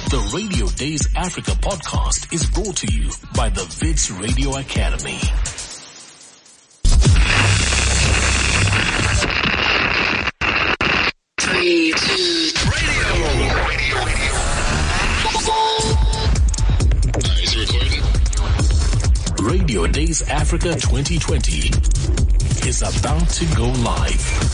The Radio Days Africa podcast is brought to you by the Wits Radio Academy. Three, two, Is it recording? Radio Days Africa 2020 is about to go live.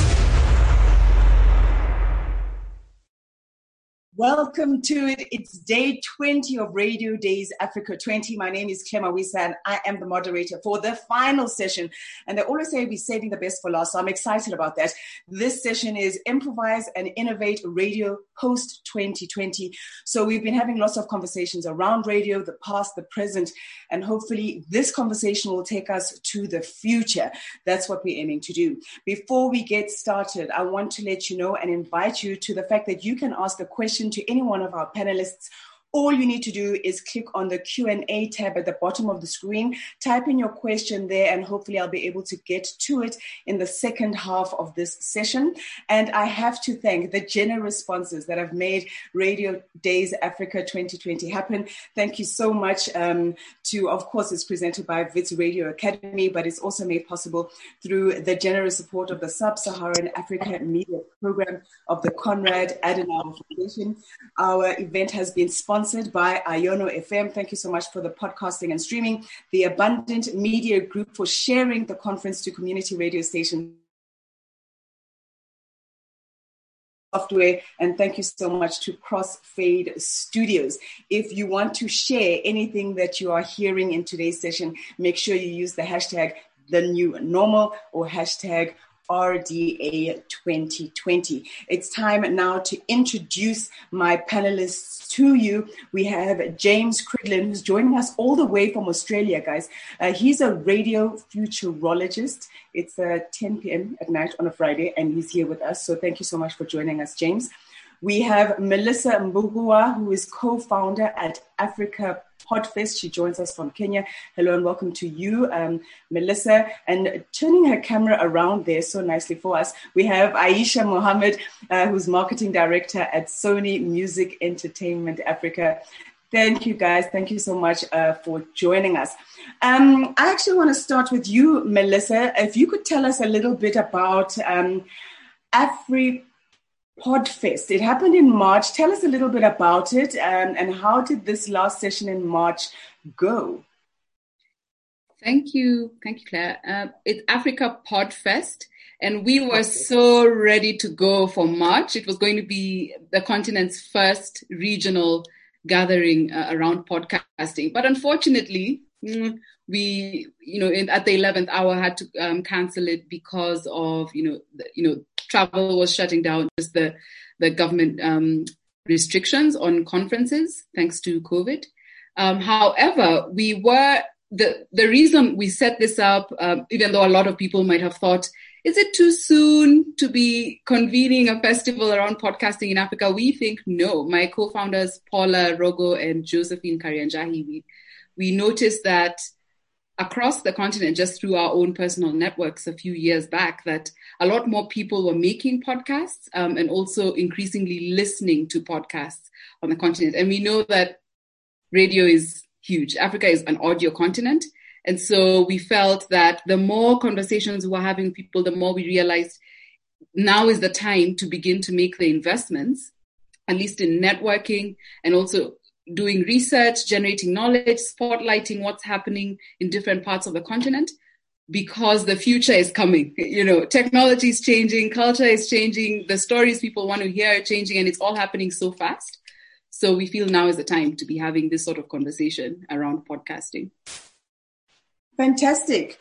Welcome to it. It's day 20 of Radio Days Africa 20. My name is Clema Wisa and I am the moderator for the final session. And they always say we're saving the best for last, so I'm excited about that. This session is Improvise and Innovate Radio Post 2020. So we've been having lots of conversations around radio, the past, the present, and hopefully this conversation will take us to the future. That's what we're aiming to do. Before we get started, I want to let you know and invite you to the fact that you can ask a question to any one of our panelists. All you need to do is click on the Q&A tab at the bottom of the screen, type in your question there, and hopefully I'll be able to get to it in the second half of this session. And I have to thank the generous sponsors that have made Radio Days Africa 2020 happen. Thank you so much to, of course, it's presented by Wits Radio Academy, but it's also made possible through the generous support of the Sub-Saharan Africa Media Program of the Konrad Adenauer Foundation. Our event has been sponsored by Iono FM. Thank you so much for the podcasting and streaming. The Abundant Media Group for sharing the conference to community radio stations software, and thank you so much to Crossfade Studios. If you want to share anything that you are hearing in today's session, make sure you use the hashtag #TheNewNormal or hashtag RDA 2020. It's time now to introduce my panelists to you. We have James Cridland, who's joining us all the way from Australia, guys. He's a radio futurologist. It's 10 p.m. at night on a Friday, and he's here with us. So thank you so much for joining us, James. We have Melissa Mbugua, who is co-founder at Africa Podfest. She joins us from Kenya. Hello and welcome to you, Melissa. And turning her camera around there so nicely for us, we have Aisha Mohammed, who's marketing director at Sony Music Entertainment Africa. Thank you, guys. Thank you so much for joining us. I actually want to start with you, Melissa. If you could tell us a little bit about Africa Podfest. It happened in March. Tell us a little bit about it and how did this last session in March go? Thank you, Claire. It's Africa Podfest, and we were so ready to go for March. It was going to be the continent's first regional gathering around podcasting. But unfortunately, we, at the 11th hour had to cancel it because of, travel was shutting down, just the government restrictions on conferences thanks to COVID. However, the reason we set this up, even though a lot of people might have thought, is it too soon to be convening a festival around podcasting in Africa? We think no. My co-founders, Paula Rogo and Josephine Karianjahi, we noticed that across the continent, just through our own personal networks a few years back, that a lot more people were making podcasts and also increasingly listening to podcasts on the continent. And we know that radio is huge. Africa is an audio continent. And so we felt that the more conversations we were having with people, the more we realized now is the time to begin to make the investments, at least in networking and also doing research, generating knowledge, spotlighting what's happening in different parts of the continent, because the future is coming. Technology is changing, culture is changing, the stories people want to hear are changing, and it's all happening so fast. So we feel now is the time to be having this sort of conversation around podcasting. Fantastic.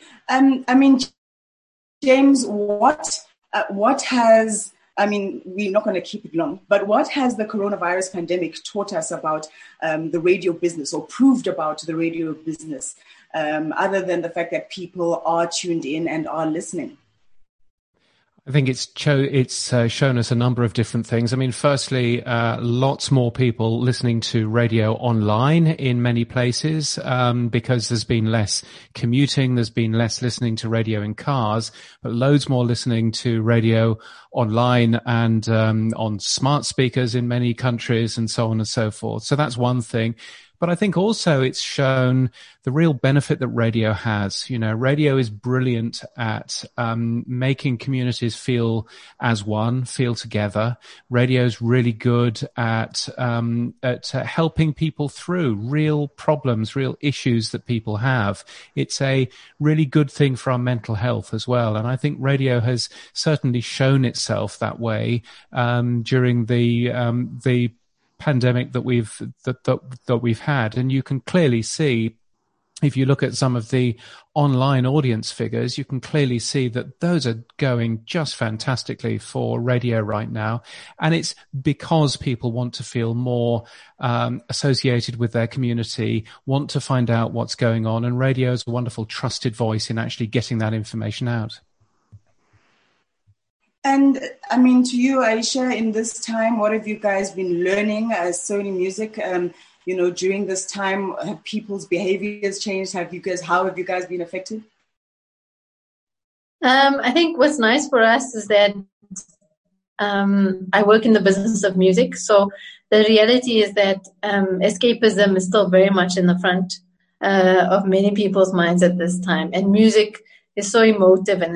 James, what has... we're not going to keep it long, but what has the coronavirus pandemic taught us about the radio business, or proved about the radio business, other than the fact that people are tuned in and are listening? I think it's shown us a number of different things. I mean, firstly, lots more people listening to radio online in many places, because there's been less commuting, there's been less listening to radio in cars, but loads more listening to radio online and on smart speakers in many countries and so on and so forth. So that's one thing. But I think also it's shown the real benefit that radio has. You know, radio is brilliant at making communities feel as one, feel together. Radio is really good at helping people through real problems, real issues that people have. It's a really good thing for our mental health as well. And I think radio has certainly shown itself that way during the pandemic that we've had. And you can clearly see, if you look at some of the online audience figures, you can clearly see that those are going just fantastically for radio right now. And it's because people want to feel more associated with their community, want to find out what's going on. And radio is a wonderful trusted voice in actually getting that information out. And I mean, to you, Aisha, in this time, what have you guys been learning as Sony Music? During this time, have people's behaviors changed? How have you guys been affected? I think what's nice for us is that I work in the business of music. So the reality is that escapism is still very much in the front of many people's minds at this time. And music is so emotive and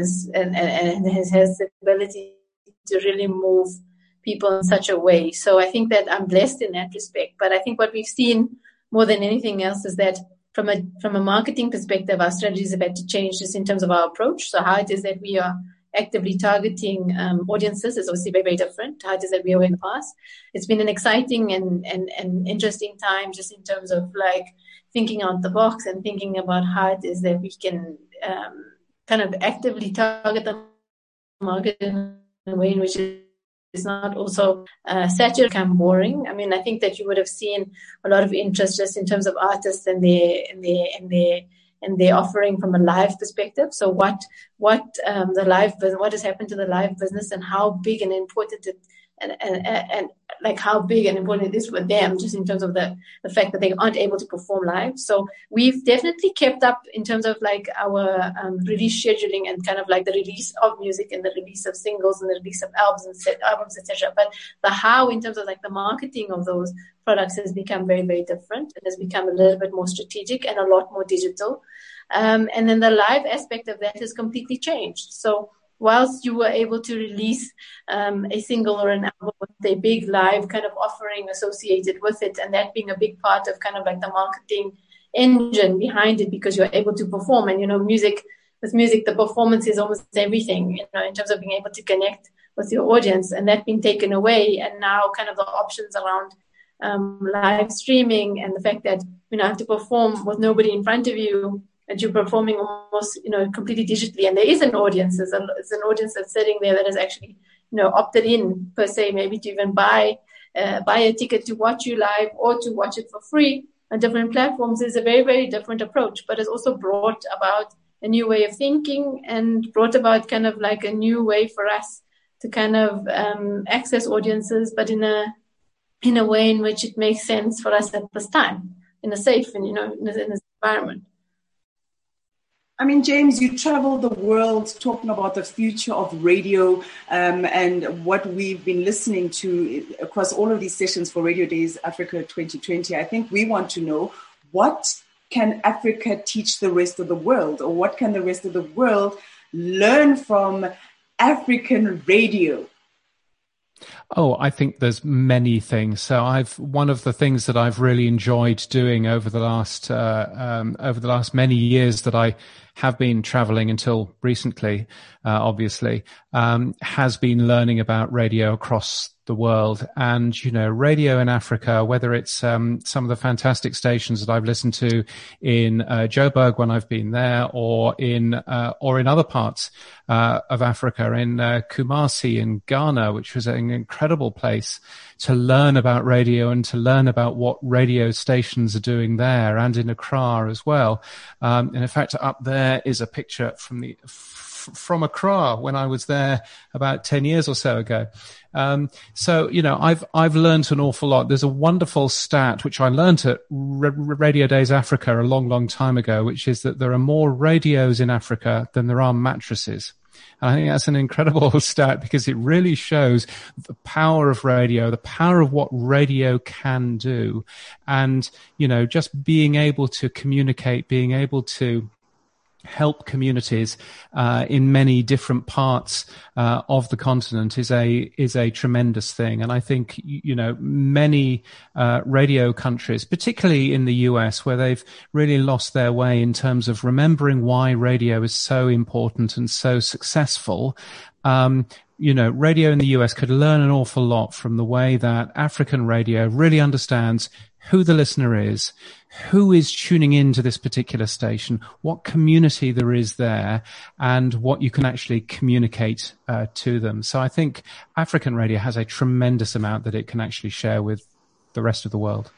has the ability to really move people in such a way. So I think that I'm blessed in that respect. But I think what we've seen more than anything else is that from a marketing perspective, our strategies have had to change just in terms of our approach. So how it is that we are actively targeting audiences is obviously very, very different to how it is that we were in the past. It's been an exciting and interesting time just in terms of like thinking out the box and thinking about how it is that we can kind of actively target the market in a way in which it's not also saturated and boring. I mean, I think that you would have seen a lot of interest just in terms of artists and their offering from a live perspective. So what has happened to the live business and how big and important it and like how big and important it is for them, just in terms of the fact that they aren't able to perform live. So we've definitely kept up in terms of like our release scheduling and kind of like the release of music and the release of singles and the release of albums, etc. But the how in terms of like the marketing of those products has become very, very different and has become a little bit more strategic and a lot more digital. And then the live aspect of that has completely changed. So whilst you were able to release a single or an album with a big live kind of offering associated with it, and that being a big part of kind of like the marketing engine behind it, because you're able to perform. And, with music, the performance is almost everything, in terms of being able to connect with your audience, and that being taken away. And now kind of the options around live streaming and the fact that you have to perform with nobody in front of you, that you're performing almost, completely digitally. And there is an audience. It's an audience that's sitting there that has actually, opted in per se, maybe to even buy a ticket to watch you live or to watch it for free on different platforms. Is a very, very different approach, but it's also brought about a new way of thinking and brought about kind of like a new way for us to kind of access audiences, but in a way in which it makes sense for us at this time, in a safe and, in this environment. I mean, James, you travel the world talking about the future of radio and what we've been listening to across all of these sessions for Radio Days Africa 2020. I think we want to know, what can Africa teach the rest of the world, or what can the rest of the world learn from African radio? Oh, I think there's many things. So one of the things that I've really enjoyed doing over the last many years that I have been traveling until recently, obviously, has been learning about radio across the world. And, radio in Africa, whether it's some of the fantastic stations that I've listened to in Joburg when I've been there, or in other parts of Africa, in Kumasi in Ghana, which was an incredible place to learn about radio and to learn about what radio stations are doing there, and in Accra as well. And in fact, up there is a picture from Accra when I was there about 10 years or so ago. So, I've learned an awful lot. There's a wonderful stat, which I learned at Radio Days Africa a long, long time ago, which is that there are more radios in Africa than there are mattresses. And I think that's an incredible stat because it really shows the power of radio, the power of what radio can do. And, just being able to communicate, being able to help communities in many different parts of the continent is a tremendous thing. And I think many radio countries, particularly in the US, where they've really lost their way in terms of remembering why radio is so important and so successful. Radio in the US could learn an awful lot from the way that African radio really understands who the listener is, who is tuning into this particular station, what community there is there, and what you can actually communicate to them. So I think African radio has a tremendous amount that it can actually share with the rest of the world.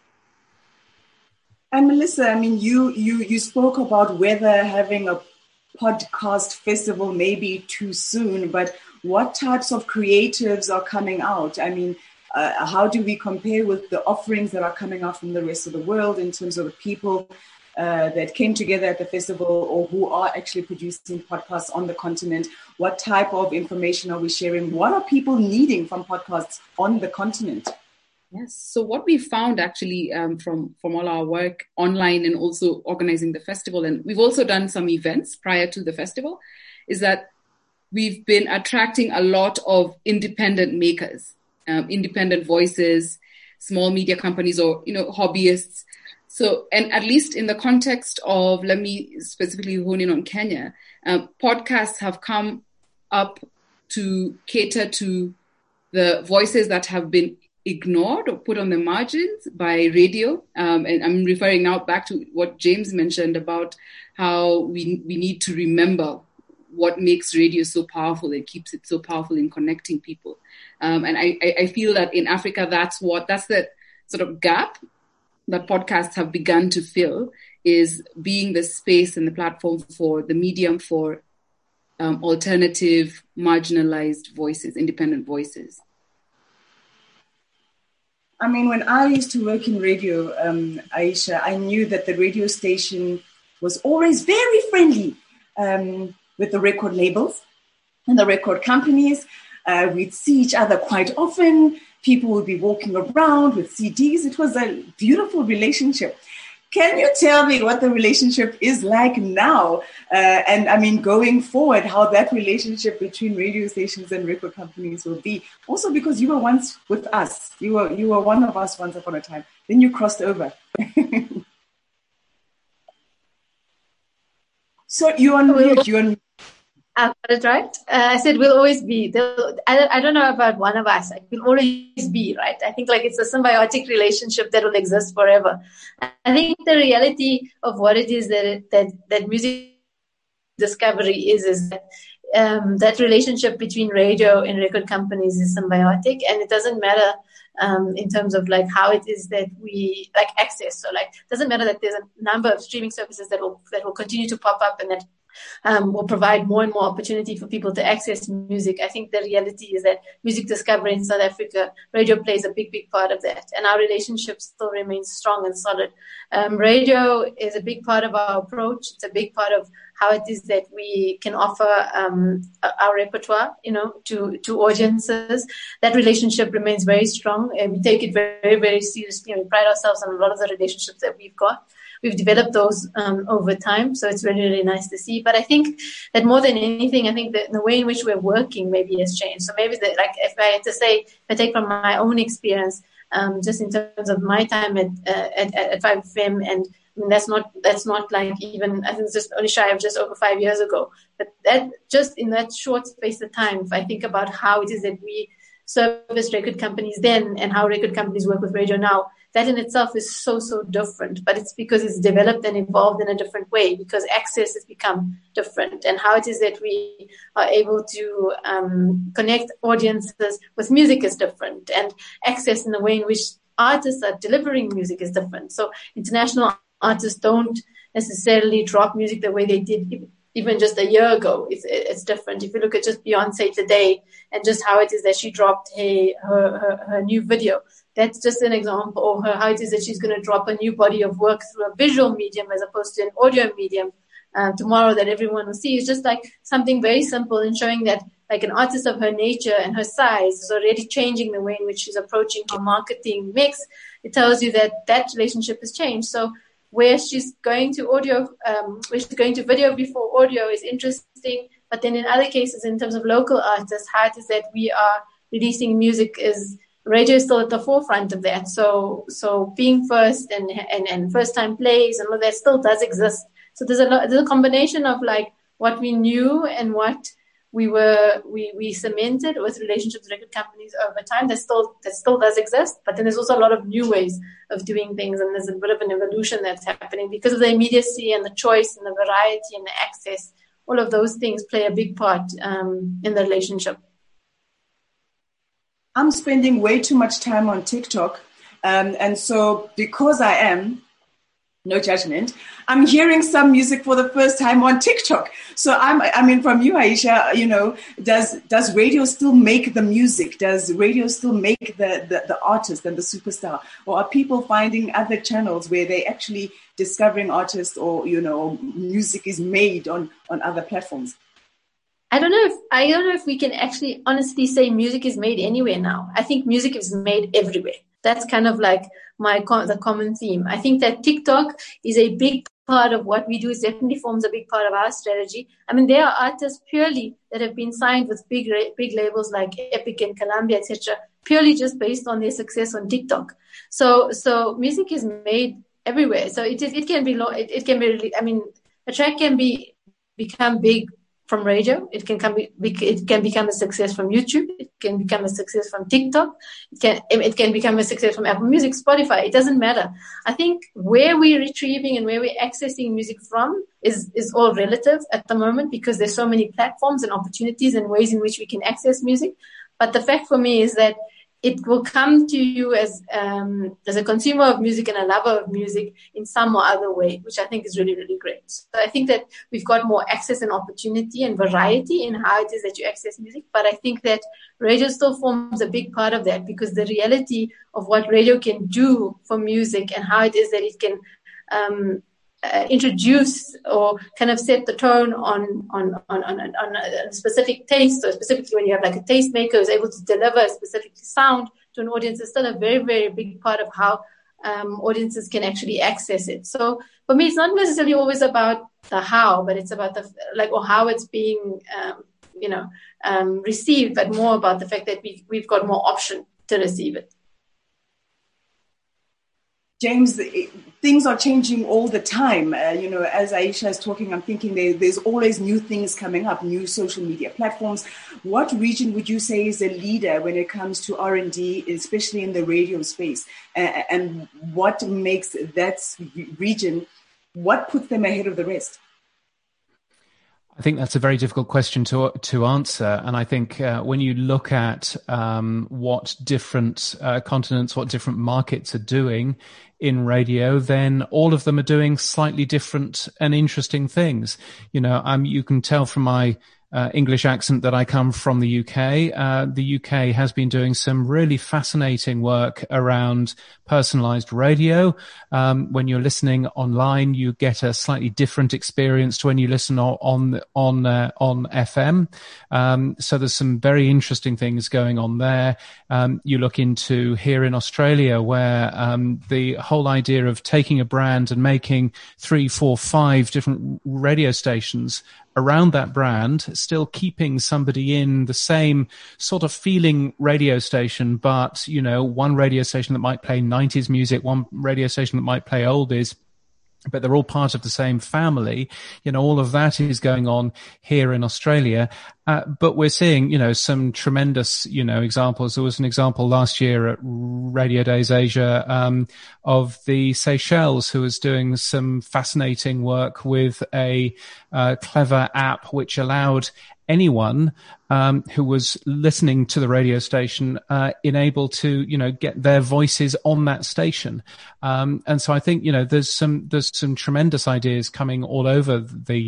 And Melissa, you spoke about whether having a podcast festival may be too soon, but what types of creatives are coming out? How do we compare with the offerings that are coming out from the rest of the world in terms of the people that came together at the festival or who are actually producing podcasts on the continent? What type of information are we sharing? What are people needing from podcasts on the continent? Yes. So what we found actually from all our work online and also organizing the festival, and we've also done some events prior to the festival, is that we've been attracting a lot of independent makers. Independent voices, small media companies, or, hobbyists. So, and at least in the context of, let me specifically hone in on Kenya, podcasts have come up to cater to the voices that have been ignored or put on the margins by radio. And I'm referring now back to what James mentioned about how we need to remember what makes radio so powerful and keeps it so powerful in connecting people. And I feel that in Africa, that's the sort of gap that podcasts have begun to fill, is being the space and the platform for the medium for alternative, marginalized voices, independent voices. When I used to work in radio, Aisha, I knew that the radio station was always very friendly with the record labels and the record companies. We'd see each other quite often. People would be walking around with CDs. It was a beautiful relationship. Can you tell me what the relationship is like now? And going forward, how that relationship between radio stations and record companies will be? Also because you were once with us. You were one of us once upon a time. Then you crossed over. So you're on mute. I've got it right. I said we'll always be. I don't know about one of us. We'll always be, right? I think it's a symbiotic relationship that will exist forever. I think the reality of what it is that music discovery is that that relationship between radio and record companies is symbiotic, and it doesn't matter in terms of how it is that we access. So it doesn't matter that there's a number of streaming services that will continue to pop up and that will provide more and more opportunity for people to access music. I think the reality is that music discovery in South Africa, radio plays a big, big part of that. And our relationship still remains strong and solid. Radio is a big part of our approach. It's a big part of how it is that we can offer our repertoire, to audiences. That relationship remains very strong, and we take it very, very seriously. And we pride ourselves on a lot of the relationships that we've got. We've developed those over time, so it's really, really nice to see. But I think that more than anything, I think that the way in which we're working maybe has changed. So maybe if I had to say, if I take from my own experience, just in terms of my time at 5FM, and that's not even, I think it's just only shy of just over 5 years ago. But that just in that short space of time, if I think about how it is that we service record companies then and how record companies work with radio now, that in itself is so, so different. But it's because it's developed and evolved in a different way, because access has become different, and how it is that we are able to connect audiences with music is different, and access in the way in which artists are delivering music is different. So international artists don't necessarily drop music the way they did even just a year ago, it's different. If you look at just Beyonce today and just how it is that she dropped her new video, that's just an example of how it is that she's going to drop a new body of work through a visual medium as opposed to an audio medium tomorrow that everyone will see. It's just like something very simple in showing that like an artist of her nature and her size is already changing the way in which she's approaching her marketing mix. It tells you that relationship has changed. So where she's going to audio, where she's going to video before audio is interesting. But then in other cases, in terms of local artists, how it is that we are releasing music is radio is still at the forefront of that. So being first and first time plays and all that still does exist. So there's a combination of like what we knew and what we cemented with relationships with record companies over time that still does exist. But then there's also a lot of new ways of doing things, and there's a bit of an evolution that's happening because of the immediacy and the choice and the variety and the access. All of those things play a big part in the relationship. I'm spending way too much time on TikTok, and so because I am, no judgment, I'm hearing some music for the first time on TikTok. So I mean, from you, Aisha, does radio still make the music? Does radio still make the artist and the superstar? Or are people finding other channels where they actually discovering artists or, music is made on other platforms? I don't know if we can actually honestly say music is made anywhere now. I think music is made everywhere. That's kind of like the common theme. I think that TikTok is a big part of what we do. It definitely forms a big part of our strategy. I mean, there are artists purely that have been signed with big labels like Epic and Columbia, etc., purely just based on their success on TikTok. So music is made everywhere. So it can be really, I mean, a track can become big from radio. It can become a success from YouTube. It can become a success from TikTok. It can become a success from Apple Music, Spotify. It doesn't matter. I think where we're retrieving and where we're accessing music from is all relative at the moment because there's so many platforms and opportunities and ways in which we can access music. But the fact for me is that it will come to you as a consumer of music and a lover of music in some or other way, which I think is really, really great. So I think that we've got more access and opportunity and variety in how it is that you access music. But I think that radio still forms a big part of that because the reality of what radio can do for music and how it is that it can introduce or kind of set the tone on a specific taste, or specifically when you have like a tastemaker who's able to deliver a specific sound to an audience, is still a very, very big part of how audiences can actually access it. So for me, it's not necessarily always about the how, but it's about or how it's being received, but more about the fact that we've got more option to receive it. James, things are changing all the time. As Aisha is talking, I'm thinking there's always new things coming up, new social media platforms. What region would you say is a leader when it comes to R&D, especially in the radio space? And what makes that region, what puts them ahead of the rest? I think that's a very difficult question to answer. And I think when you look at what different continents, what different markets are doing in radio, then all of them are doing slightly different and interesting things. You can tell from my English accent that I come from the UK. The UK has been doing some really fascinating work around personalized radio. When you're listening online, you get a slightly different experience to when you listen on FM. So there's some very interesting things going on there. You look into here in Australia, where the whole idea of taking a brand and making 3, 4, 5 different radio stations around that brand, still keeping somebody in the same sort of feeling radio station, but, one radio station that might play 90s music, one radio station that might play oldies, but they're all part of the same family. All of that is going on here in Australia. But we're seeing, some tremendous, examples. There was an example last year at Radio Days Asia, of the Seychelles, who was doing some fascinating work with a clever app which allowed anyone who was listening to the radio station enabled to, get their voices on that station. And so I think, there's some tremendous ideas coming all over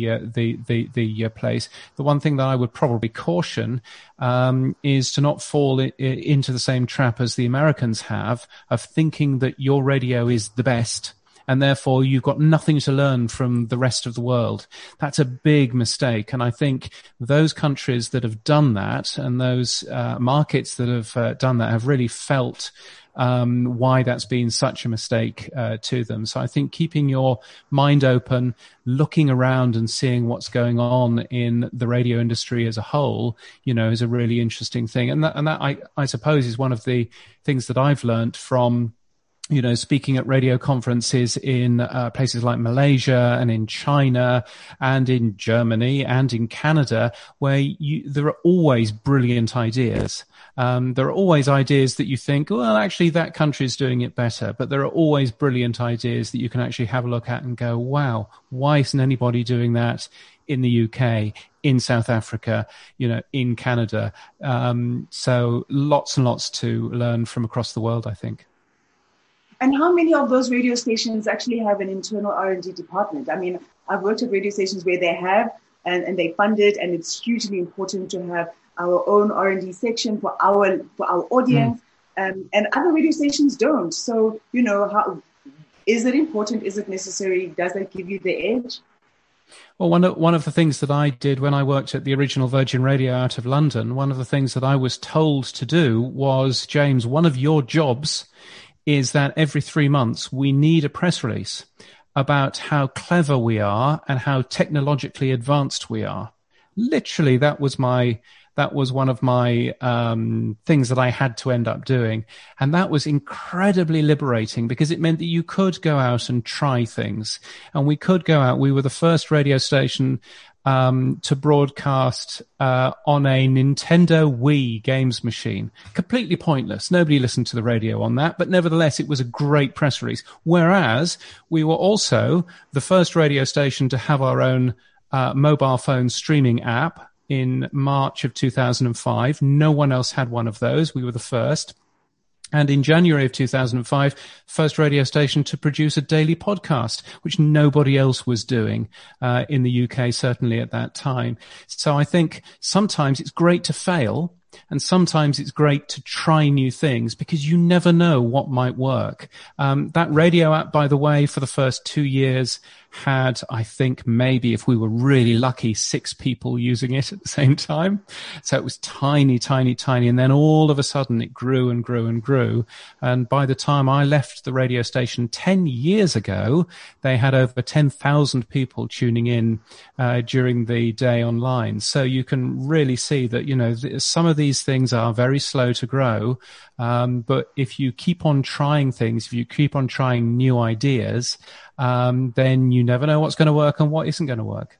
the place. The one thing that I would probably caution is to not fall into the same trap as the Americans have of thinking that your radio is the best, and therefore you've got nothing to learn from the rest of the world. That's a big mistake. And I think those countries that have done that, and those markets that have done that, have really felt why that's been such a mistake to them. So I think keeping your mind open, looking around and seeing what's going on in the radio industry as a whole, is a really interesting thing. And that I suppose is one of the things that I've learned from speaking at radio conferences in places like Malaysia and in China and in Germany and in Canada, where there are always brilliant ideas. There are always ideas that you think, well, actually that country is doing it better. But there are always brilliant ideas that you can actually have a look at and go, wow, why isn't anybody doing that in the UK, in South Africa, in Canada? So lots and lots to learn from across the world, I think. And how many of those radio stations actually have an internal R&D department? I mean, I've worked at radio stations where they have, and they fund it, and it's hugely important to have our own R&D section for our audience, and other radio stations don't. So, how is it important? Is it necessary? Does that give you the edge? Well, one of the things that I did when I worked at the original Virgin Radio out of London, one of the things that I was told to do was, James, one of your jobs is that every 3 months we need a press release about how clever we are and how technologically advanced we are. Literally, that was one of my things that I had to end up doing. And that was incredibly liberating because it meant that you could go out and try things. And we could go out. We were the first radio station to broadcast on a Nintendo Wii games machine. Completely pointless. Nobody listened to the radio on that, but nevertheless, it was a great press release. Whereas we were also the first radio station to have our own mobile phone streaming app in March of 2005. No one else had one of those. We were the first. And in January of 2005, first radio station to produce a daily podcast, which nobody else was doing in the UK, certainly at that time. So I think sometimes it's great to fail, and sometimes it's great to try new things because you never know what might work. That radio app, by the way, for the first 2 years had, I think, maybe if we were really lucky, 6 people using it at the same time. So it was tiny, tiny, tiny. And then all of a sudden it grew and grew and grew. And by the time I left the radio station 10 years ago, they had over 10,000 people tuning in during the day online. So you can really see that, some of these things are very slow to grow. But if you keep on trying things, if you keep on trying new ideas, then you never know what's going to work and what isn't going to work.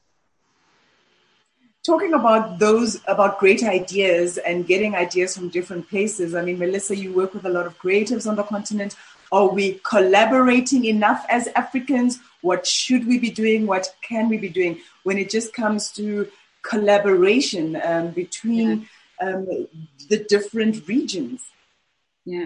Talking about great ideas and getting ideas from different places. I mean, Melissa, you work with a lot of creatives on the continent. Are we collaborating enough as Africans? What should we be doing? What can we be doing when it just comes to collaboration between the different regions? Yeah.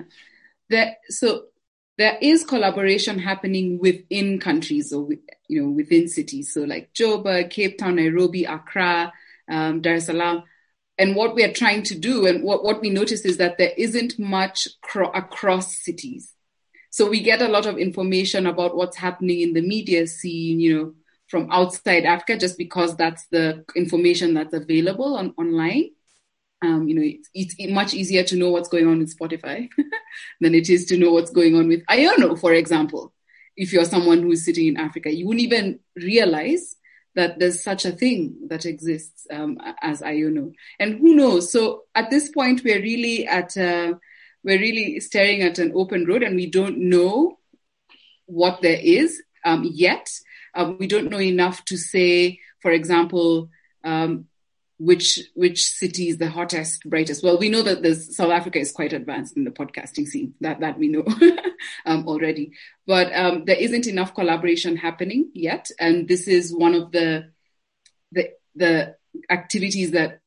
There is collaboration happening within countries or within cities. So like Joburg, Cape Town, Nairobi, Accra, Dar es Salaam. And what we are trying to do and what we notice is that there isn't much across cities. So we get a lot of information about what's happening in the media scene, from outside Africa, just because that's the information that's available online. It's much easier to know what's going on with Spotify than it is to know what's going on with Iono, for example. If you're someone who's sitting in Africa, you wouldn't even realize that there's such a thing that exists as Iono. And who knows? So at this point, we're really staring at an open road, and we don't know what there is yet. We don't know enough to say, for example, which city is the hottest, brightest. Well, we know that South Africa is quite advanced in the podcasting scene. That we know already. But there isn't enough collaboration happening yet, and this is one of the activities that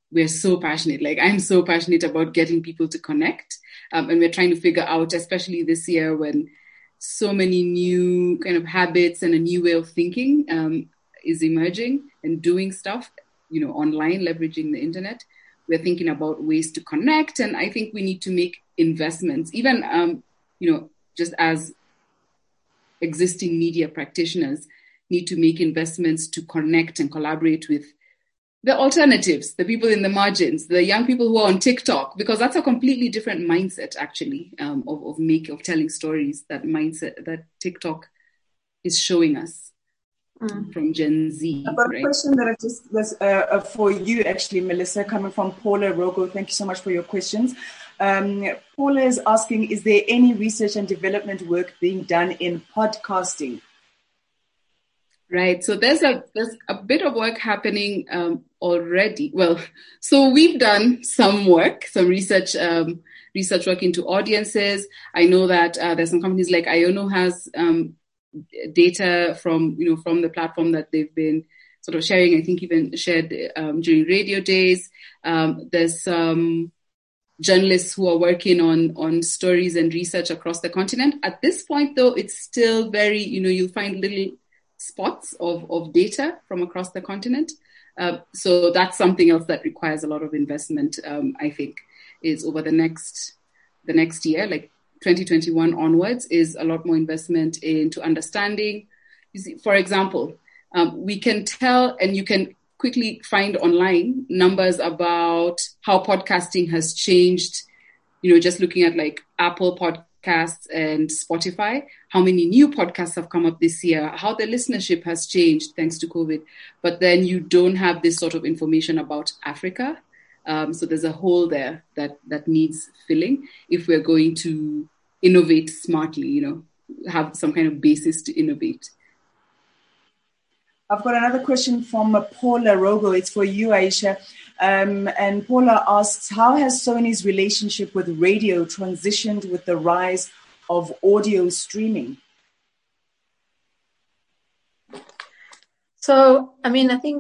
we're so passionate. Like, I'm so passionate about getting people to connect. And we're trying to figure out, especially this year when so many new kind of habits and a new way of thinking is emerging and doing stuff, online, leveraging the internet. We're thinking about ways to connect. And I think we need to make investments, even, just as existing media practitioners need to make investments to connect and collaborate with the alternatives, the people in the margins, the young people who are on TikTok, because that's a completely different mindset, actually, of telling stories. That mindset that TikTok is showing us from Gen Z. I've got a question that I just was for you, actually, Melissa, coming from Paula Rogo. Thank you so much for your questions. Paula is asking, is there any research and development work being done in podcasting? Right. So there's a bit of work happening already. Well, so we've done some work, some research work into audiences. I know that there's some companies like Iono has data from the platform that they've been sort of sharing. I think even shared during Radio Days. There's some journalists who are working on stories and research across the continent. At this point, though, it's still very, you'll find little spots of data from across the continent. So that's something else that requires a lot of investment, I think, is over the next year, like 2021 onwards, is a lot more investment into understanding. You see, for example, we can tell, and you can quickly find online numbers about how podcasting has changed, just looking at like Apple Podcasts and Spotify, how many new podcasts have come up this year, how the listenership has changed thanks to COVID. But then you don't have this sort of information about Africa. So there's a hole there that needs filling if we're going to innovate smartly, have some kind of basis to innovate. I've got another question from Paula Rogo. It's for you, Aisha. And Paula asks, how has Sony's relationship with radio transitioned with the rise of audio streaming? So, I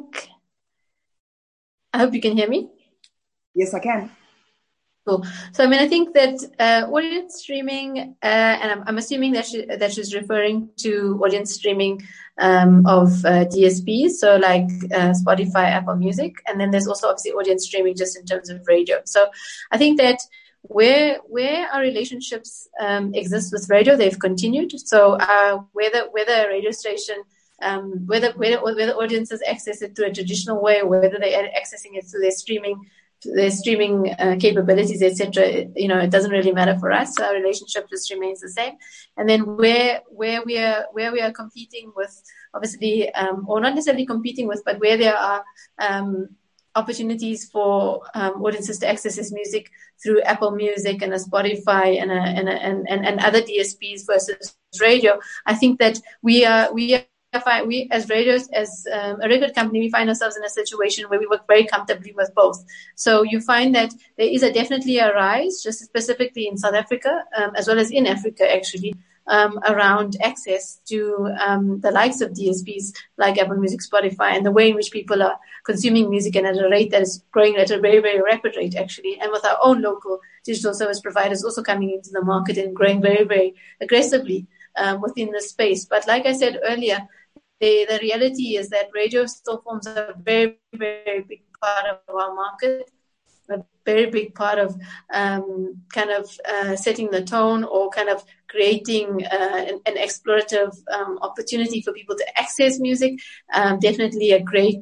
hope you can hear me. Yes, I can. Cool. So, I think that audience streaming, and I'm assuming that she's referring to audience streaming of DSPs, so like Spotify, Apple Music, and then there's also obviously audience streaming just in terms of radio. So, I think that where our relationships exist with radio, they've continued. So, whether a radio station, whether audiences access it through a traditional way, or whether they're accessing it through their streaming capabilities, etc. It doesn't really matter for us. Our relationship just remains the same. And then where we are competing with, obviously, or not necessarily competing with, but where there are opportunities for audiences to access this music through Apple Music and a Spotify and other DSPs versus radio, I think that we as radios, as a record company, we find ourselves in a situation where we work very comfortably with both. So you find that there is definitely a rise, just specifically in South Africa, as well as in Africa, actually, around access to the likes of DSPs like Apple Music, Spotify, and the way in which people are consuming music and at a rate that is growing at a very, very rapid rate, actually, and with our own local digital service providers also coming into the market and growing very, very aggressively within the space. But like I said earlier, the reality is that radio still forms a very, very big part of our market, a very big part of setting the tone or kind of creating an explorative opportunity for people to access music. Definitely a great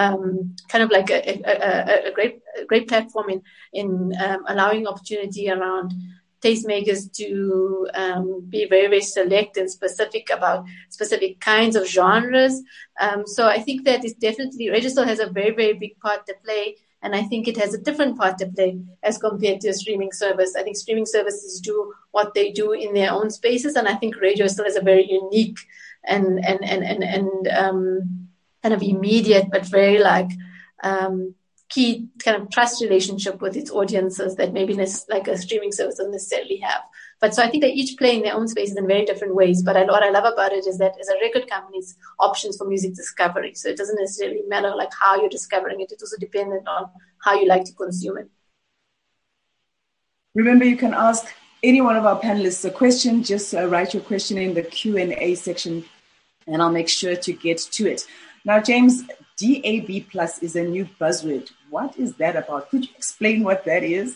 a great platform in allowing opportunity around tastemakers to be very, very select and specific about specific kinds of genres. So I think that it's definitely, radio still has a very, very big part to play. And I think it has a different part to play as compared to a streaming service. I think streaming services do what they do in their own spaces. And I think radio still has a very unique and kind of immediate, but very key kind of trust relationship with its audiences that maybe like a streaming service doesn't necessarily have. But so I think they each play in their own spaces in very different ways. But what I love about it is that as a record company, it's options for music discovery. So it doesn't necessarily matter like how you're discovering it. It's also dependent on how you like to consume it. Remember, you can ask any one of our panelists a question. Just write your question in the Q&A section, and I'll make sure to get to it. Now, James, DAB Plus is a new buzzword. What is that about? Could you explain what that is?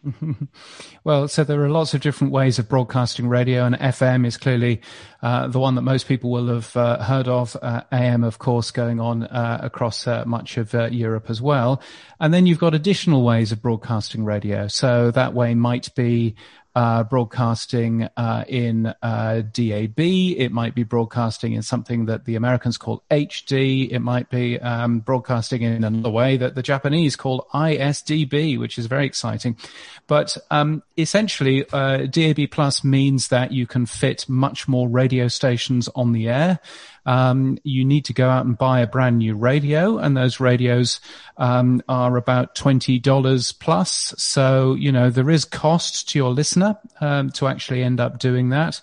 Well, so there are lots of different ways of broadcasting radio, and FM is clearly the one that most people will have heard of. AM, of course, going on across much of Europe as well. And then you've got additional ways of broadcasting radio. So that way might be broadcasting in DAB. It might be broadcasting in something that the Americans call HD. It might be broadcasting in another way that the Japanese call ISDB, which is very exciting. But essentially, DAB Plus means that you can fit much more radio stations on the air. You need to go out and buy a brand new radio, and those radios are about $20 plus. So, you know, there is cost to your listener to actually end up doing that.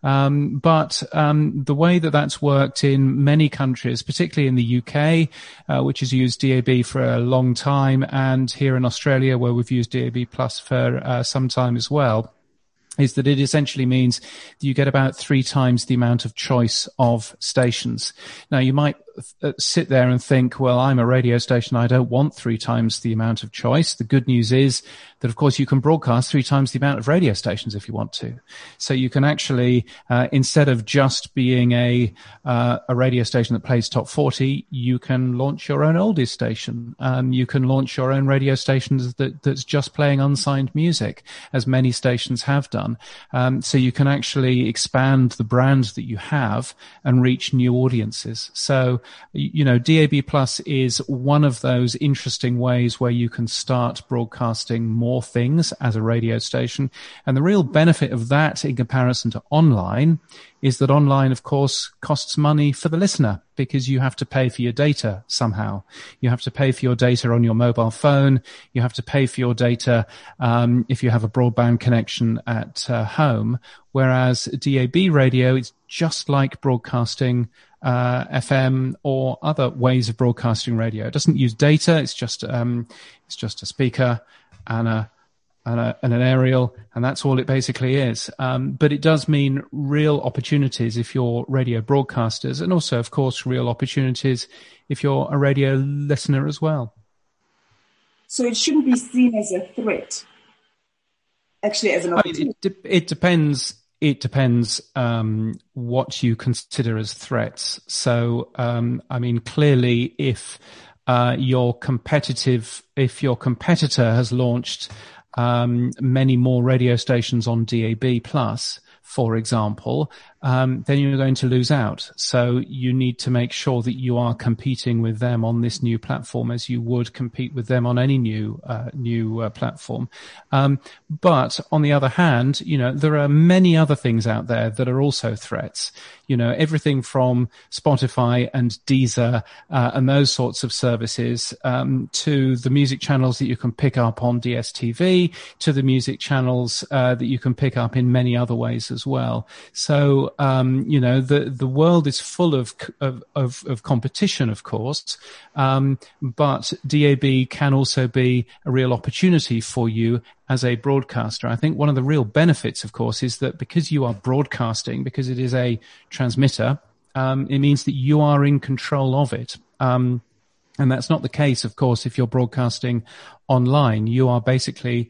But the way that that's worked in many countries, particularly in the UK, which has used DAB for a long time, and here in Australia, where we've used DAB Plus for some time as well, is that it essentially means that you get about 3 times the amount of choice of stations. Now, you might sit there and think, well, I'm a radio station, I don't want 3 times the amount of choice. The good news is that, of course, you can broadcast 3 times the amount of radio stations if you want to. So you can actually, instead of just being a radio station that plays top 40, you can launch your own oldies station. You can launch your own radio stations that's just playing unsigned music, as many stations have done. So you can actually expand the brand that you have and reach new audiences. So, you know, DAB Plus is one of those interesting ways where you can start broadcasting more things as a radio station. And the real benefit of that in comparison to online is that online, of course, costs money for the listener, because you have to pay for your data somehow. You have to pay for your data on your mobile phone. You have to pay for your data if you have a broadband connection at home. Whereas DAB radio is just like broadcasting FM or other ways of broadcasting radio. It doesn't use data. It's just a speaker and an aerial, and that's all it basically is. But it does mean real opportunities if you're radio broadcasters, and also, of course, real opportunities if you're a radio listener as well. So it shouldn't be seen as a threat, actually, as an opportunity. It depends. It depends what you consider as threats. So, I mean, clearly, if your competitor has launched many more radio stations on DAB Plus, for example, then you're going to lose out. So you need to make sure that you are competing with them on this new platform as you would compete with them on any new platform. But on the other hand, you know, there are many other things out there that are also threats. You know, everything from Spotify and Deezer and those sorts of services to the music channels that you can pick up on DSTV, to the music channels that you can pick up in many other ways as well. So, you know, the world is full of competition, of course, but DAB can also be a real opportunity for you as a broadcaster. I think one of the real benefits, of course, is that because you are broadcasting, because it is a transmitter, it means that you are in control of it. And that's not the case, of course, if you're broadcasting online. You are basically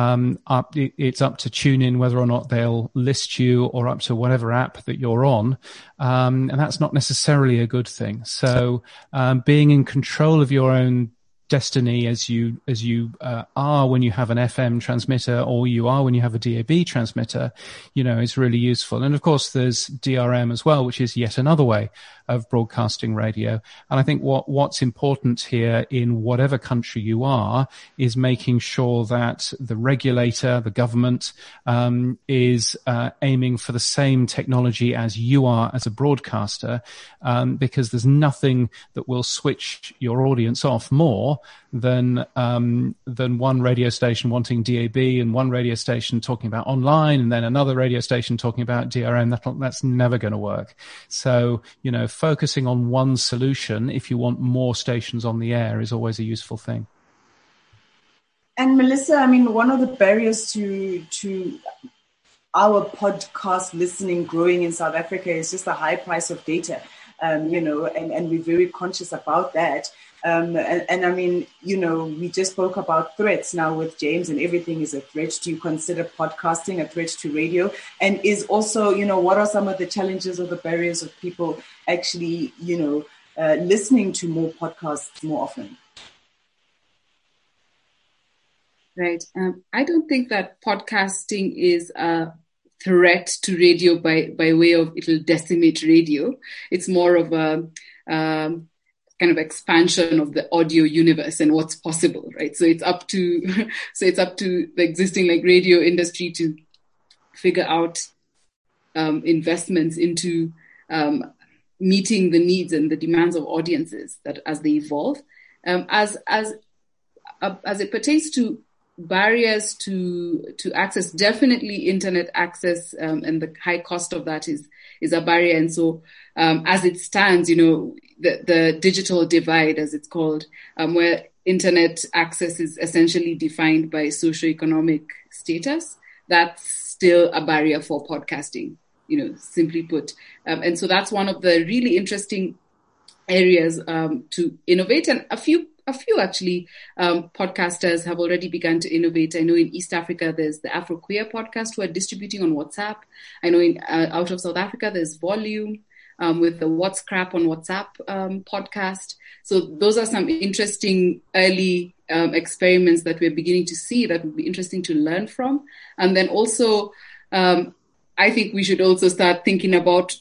it's up to TuneIn whether or not they'll list you, or up to whatever app that you're on. And that's not necessarily a good thing. So being in control of your own destiny as you are when you have an FM transmitter, or you are when you have a DAB transmitter, you know, is really useful. And of course there's DRM as well, which is yet another way of broadcasting radio. And I think what's important here in whatever country you are is making sure that the regulator, the government, is aiming for the same technology as you are as a broadcaster, because there's nothing that will switch your audience off more than one radio station wanting DAB and one radio station talking about online and then another radio station talking about DRM. That's never going to work. So, focusing on one solution if you want more stations on the air is always a useful thing. And Melissa, one of the barriers to our podcast listening growing in South Africa is just the high price of data, and we're very conscious about that. We just spoke about threats now with James, and everything is a threat. Do you consider podcasting a threat to radio? And is also, what are some of the challenges or the barriers of people actually, listening to more podcasts more often? Right. I don't think that podcasting is a threat to radio by way of it'll decimate radio. It's more of a kind of expansion of the audio universe and what's possible, right? So it's up to the existing radio industry to figure out investments into meeting the needs and the demands of audiences that as they evolve. As it pertains to barriers to access, definitely internet access and the high cost of that is a barrier. And so as it stands, the digital divide, as it's called, where internet access is essentially defined by socioeconomic status, that's still a barrier for podcasting, simply put. And so that's one of the really interesting areas to innovate. And a few actually podcasters have already begun to innovate. I know in East Africa there's the Afroqueer podcast who are distributing on WhatsApp. I know out of South Africa there's Volume with the What's Crap on WhatsApp podcast. So those are some interesting early experiments that we're beginning to see that would be interesting to learn from. And then also I think we should also start thinking about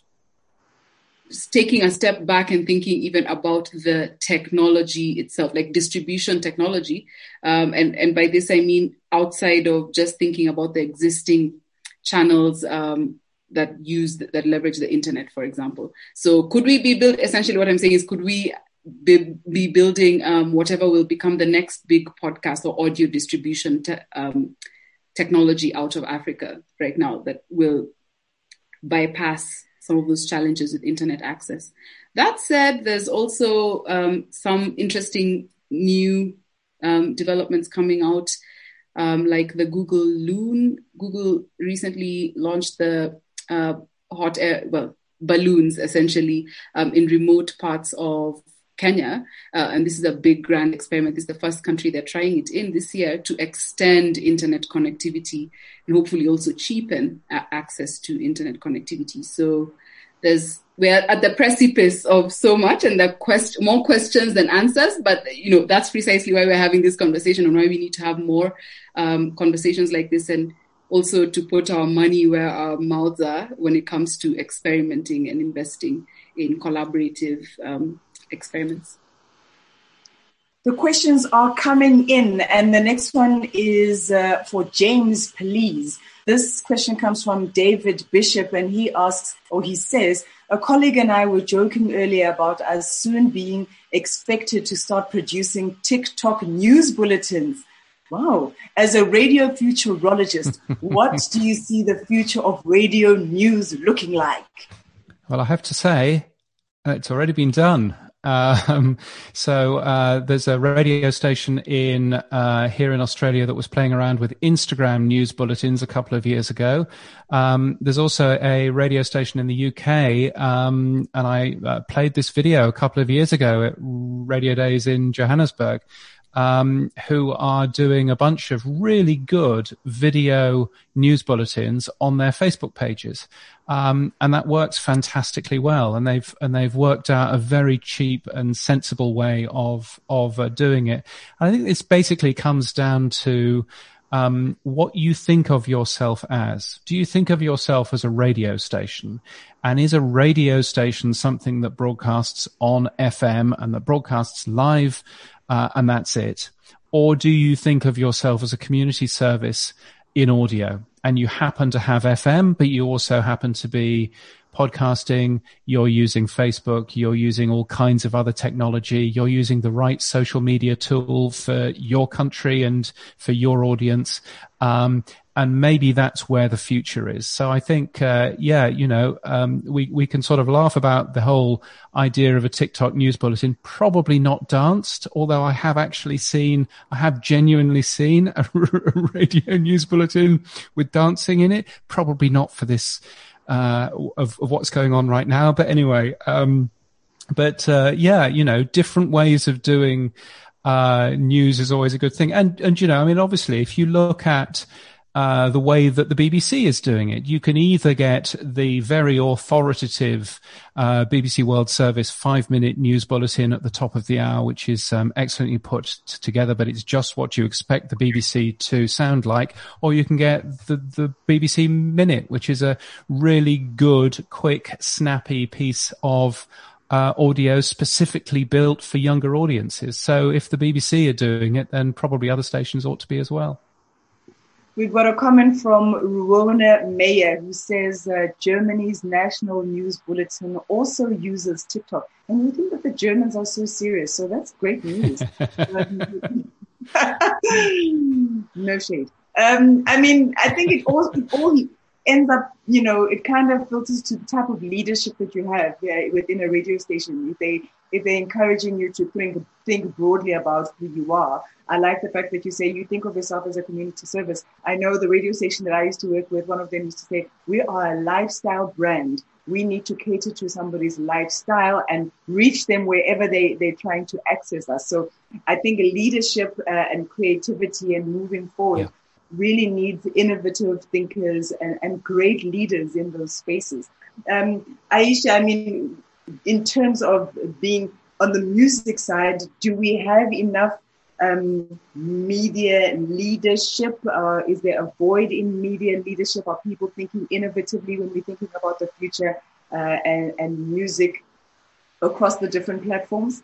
taking a step back and thinking even about the technology itself, like distribution technology. And by this, I mean outside of just thinking about the existing channels that leverage the internet, for example. So could we be essentially what I'm saying is, could we be building whatever will become the next big podcast or audio distribution technology out of Africa right now that will bypass some of those challenges with internet access. That said, there's also some interesting new developments coming out, like the Google Loon. Google recently launched the hot air, balloons essentially in remote parts of Kenya. And this is a big grand experiment. This is the first country they're trying it in this year to extend internet connectivity and hopefully also cheapen access to internet connectivity. So we're at the precipice of so much, and there are more questions than answers, but that's precisely why we're having this conversation and why we need to have more conversations like this, and also to put our money where our mouths are when it comes to experimenting and investing in collaborative experiments. The questions are coming in, and the next one is for James, please. This question comes from David Bishop, and he says, a colleague and I were joking earlier about us soon being expected to start producing TikTok news bulletins. Wow. As a radio futurologist, what do you see the future of radio news looking like? Well, I have to say, it's already been done. So there's a radio station here in Australia that was playing around with Instagram news bulletins a couple of years ago. There's also a radio station in the UK, and I played this video a couple of years ago at Radio Days in Johannesburg, who are doing a bunch of really good video news bulletins on their Facebook pages. And that works fantastically well. And they've worked out a very cheap and sensible way of doing it. I think this basically comes down to what you think of yourself as. Do you think of yourself as a radio station? And is a radio station something that broadcasts on FM and that broadcasts live, and that's it? Or do you think of yourself as a community service in audio, and you happen to have FM, but you also happen to be podcasting, you're using Facebook, you're using all kinds of other technology, you're using the right social media tool for your country and for your audience. And maybe that's where the future is. So I think, we can sort of laugh about the whole idea of a TikTok news bulletin, probably not danced, although I have genuinely seen a radio news bulletin with dancing in it, probably not for this, of what's going on right now. But anyway, different ways of doing, news is always a good thing. And, obviously, if you look at, the way that the BBC is doing it, you can either get the very authoritative BBC World Service 5-minute news bulletin at the top of the hour, which is excellently put together, but it's just what you expect the BBC to sound like, or you can get the BBC Minute, which is a really good, quick, snappy piece of audio specifically built for younger audiences. So if the BBC are doing it, then probably other stations ought to be as well. We've got a comment from Ruona Meyer, who says Germany's national news bulletin also uses TikTok. And we think that the Germans are so serious, so that's great news. No shade. I think it all ends up, it kind of filters to the type of leadership that you have within a radio station. If they're encouraging you to think broadly about who you are. I like the fact that you say you think of yourself as a community service. I know the radio station that I used to work with, one of them used to say, we are a lifestyle brand. We need to cater to somebody's lifestyle and reach them wherever they're trying to access us. So I think leadership and creativity and moving forward really needs innovative thinkers and great leaders in those spaces. Aisha, in terms of being on the music side, do we have enough media leadership? Is there a void in media leadership? Are people thinking innovatively when we're thinking about the future and music across the different platforms?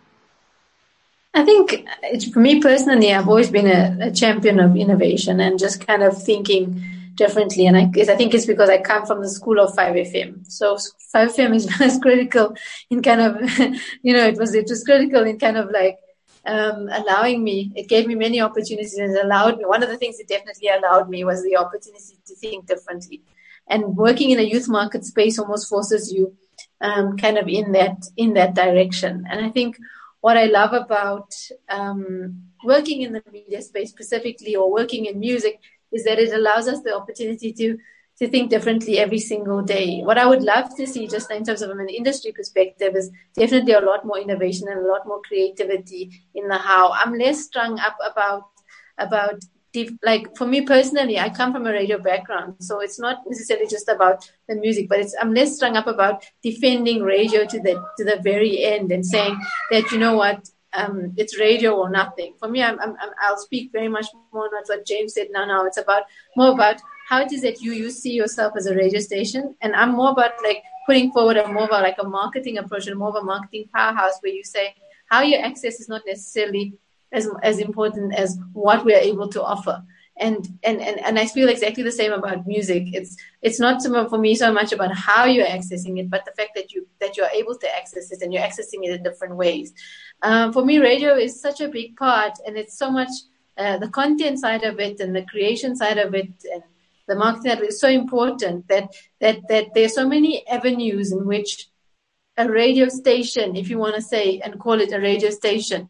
I think for me personally, I've always been a champion of innovation and just kind of thinking differently. And I think it's because I come from the school of 5FM. So 5FM is critical in kind of, it was critical in kind of like allowing me. It gave me many opportunities and allowed me. One of the things it definitely allowed me was the opportunity to think differently. And working in a youth market space almost forces you kind of in that direction. And I think what I love about working in the media space specifically, or working in music, is that it allows us the opportunity to think differently every single day. What I would love to see, just in terms of an industry perspective, is definitely a lot more innovation and a lot more creativity in the how. I'm less strung up about like, for me personally, I come from a radio background, so it's not necessarily just about the music, but I'm less strung up about defending radio to the very end and saying that, you know what, it's radio or nothing. For me, I'll speak very much more about what James said now. It's more about how it is that you see yourself as a radio station, and I'm more about like putting forward a marketing approach and more of a marketing powerhouse where you say how your access is not necessarily as important as what we are able to offer. And I feel exactly the same about music. It's not for me so much about how you're accessing it, but the fact that you're able to access it and you're accessing it in different ways. For me, radio is such a big part, and it's so much the content side of it and the creation side of it and the marketing side of it is so important that there's so many avenues in which a radio station, if you want to say and call it a radio station,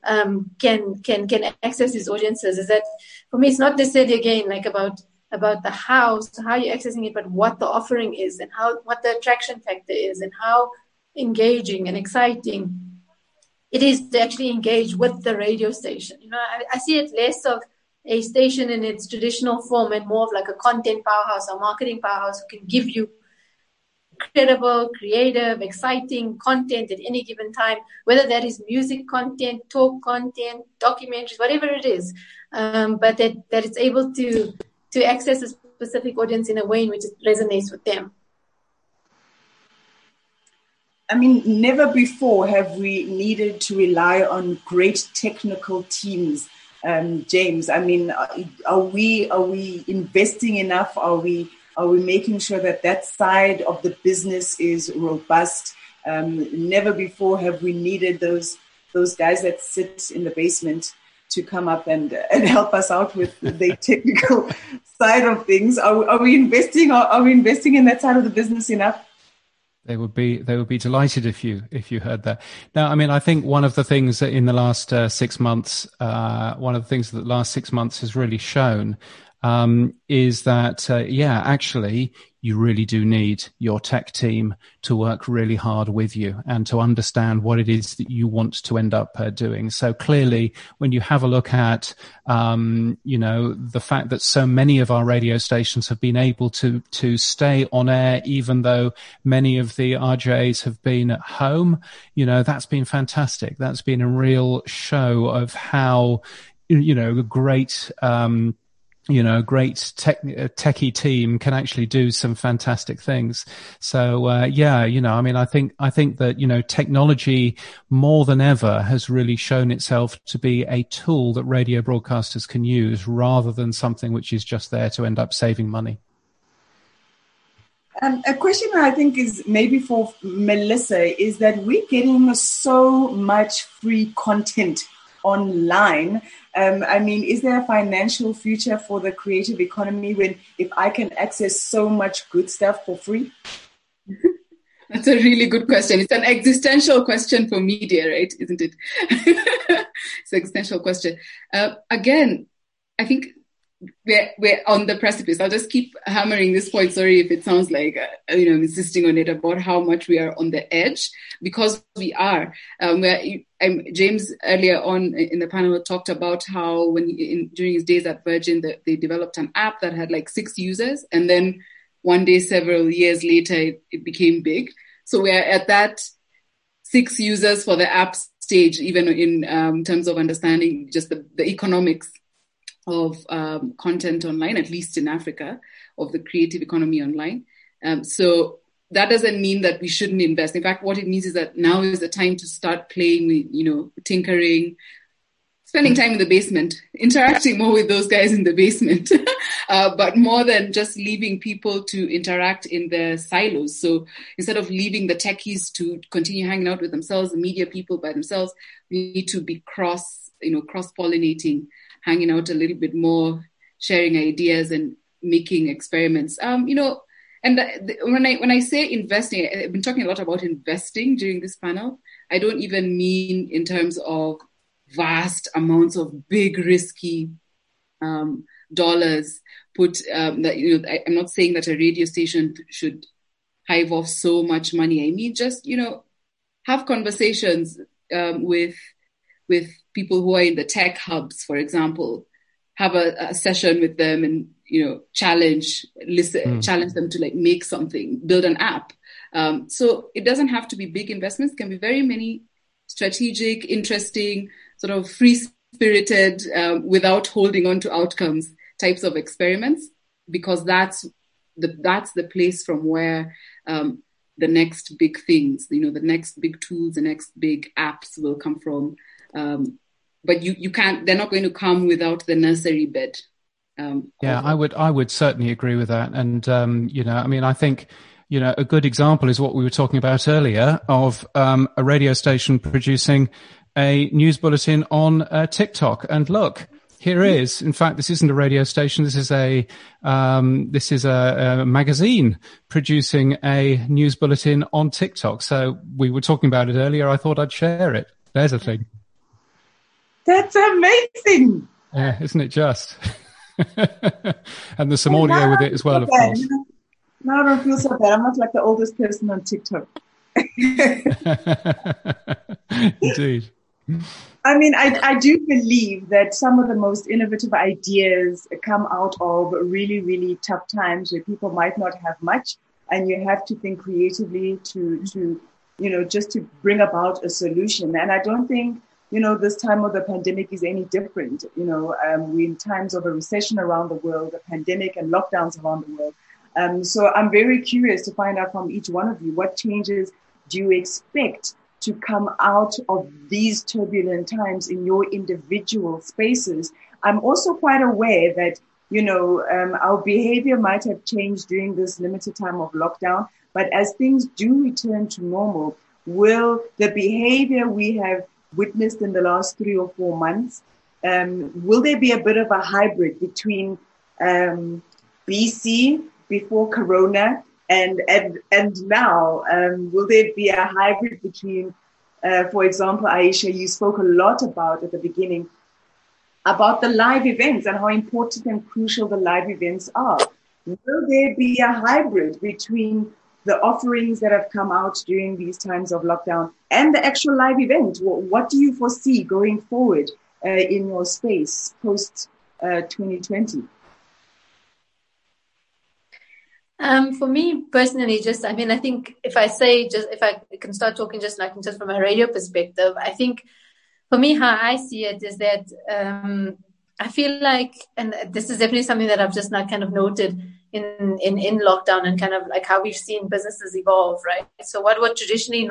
can access these audiences. Is that for me? It's not necessarily again like about the how you're accessing it, but what the offering is and what the attraction factor is and how engaging and exciting it is to actually engage with the radio station. I see it less of a station in its traditional form and more of like a content powerhouse or marketing powerhouse who can give you credible, creative, exciting content at any given time, whether that is music content, talk content, documentaries, whatever it is. but that it's able to access a specific audience in a way in which it resonates with them. I mean, never before have we needed to rely on great technical teams, James. I mean, are we investing enough? Are we making sure that side of the business is robust? Never before have we needed those guys that sit in the basement to come up and help us out with the technical side of things. Are we investing? Are we investing in that side of the business enough? They would be delighted if you heard that. Now, I mean, I think one of the things that in the last 6 months, has really shown is that actually you really do need your tech team to work really hard with you and to understand what it is that you want to end up doing. So clearly, when you have a look at, the fact that so many of our radio stations have been able to stay on air, even though many of the RJs have been at home, that's been fantastic. That's been a real show of how, great, great techie team can actually do some fantastic things. So, I mean, I think that, technology more than ever has really shown itself to be a tool that radio broadcasters can use rather than something which is just there to end up saving money. A question I think is maybe for Melissa is that we're getting so much free content online. I mean, is there a financial future for the creative economy if I can access so much good stuff for free? That's a really good question. It's an existential question for media, right? Isn't it? It's an existential question. Again, I think we're on the precipice. I'll just keep hammering this point. Sorry if it sounds like, I'm insisting on it about how much we are on the edge, because we are. James earlier on in the panel talked about how during his days at Virgin, they developed an app that had like 6 users. And then one day, several years later, it became big. So we're at that 6 users for the app stage, even in terms of understanding just the economics of content online, at least in Africa, of the creative economy online. So that doesn't mean that we shouldn't invest. In fact, what it means is that now is the time to start playing with, tinkering, spending time in the basement, interacting more with those guys in the basement, but more than just leaving people to interact in their silos. So instead of leaving the techies to continue hanging out with themselves, the media people by themselves, we need to be cross-pollinating, hanging out a little bit more, sharing ideas and making experiments. And when I say investing, I've been talking a lot about investing during this panel. I don't even mean in terms of vast amounts of big, risky dollars put. I'm not saying that a radio station should hive off so much money. I mean, just have conversations with people who are in the tech hubs, for example. Have a session with them and challenge them to make something, build an app. So it doesn't have to be big investments. It can be very many strategic, interesting, sort of free-spirited, without holding on to outcomes types of experiments, because that's the place from where the next big things, the next big tools, the next big apps will come from. But you can't. They're not going to come without the nursery bed. I would certainly agree with that. And I think a good example is what we were talking about earlier of a radio station producing a news bulletin on TikTok. And look, here is. In fact, this isn't a radio station. This is a magazine producing a news bulletin on TikTok. So we were talking about it earlier. I thought I'd share it. There's a thing. That's amazing. Yeah, isn't it just? And there's some audio with it as well, of course. Now I don't feel so bad. I'm not like the oldest person on TikTok. Indeed. I mean, I do believe that some of the most innovative ideas come out of really, really tough times where people might not have much, and you have to think creatively to just to bring about a solution. And I don't think this time of the pandemic is any different. We're in times of a recession around the world, a pandemic and lockdowns around the world. So I'm very curious to find out from each one of you, what changes do you expect to come out of these turbulent times in your individual spaces? I'm also quite aware that, our behavior might have changed during this limited time of lockdown, but as things do return to normal, will the behavior we have witnessed in the last 3 or 4 months, will there be a bit of a hybrid between BC, before Corona, and now? Will there be a hybrid between, for example, Aisha, you spoke a lot about at the beginning, about the live events and how important and crucial the live events are. Will there be a hybrid between the offerings that have come out during these times of lockdown and the actual live event? What do you foresee going forward in your space post 2020? For me personally, I think if I can start talking just from a radio perspective, I think for me, how I see it is that I feel like, and this is definitely something that I've just now kind of noted in lockdown, and kind of like how we've seen businesses evolve, right? So what was traditionally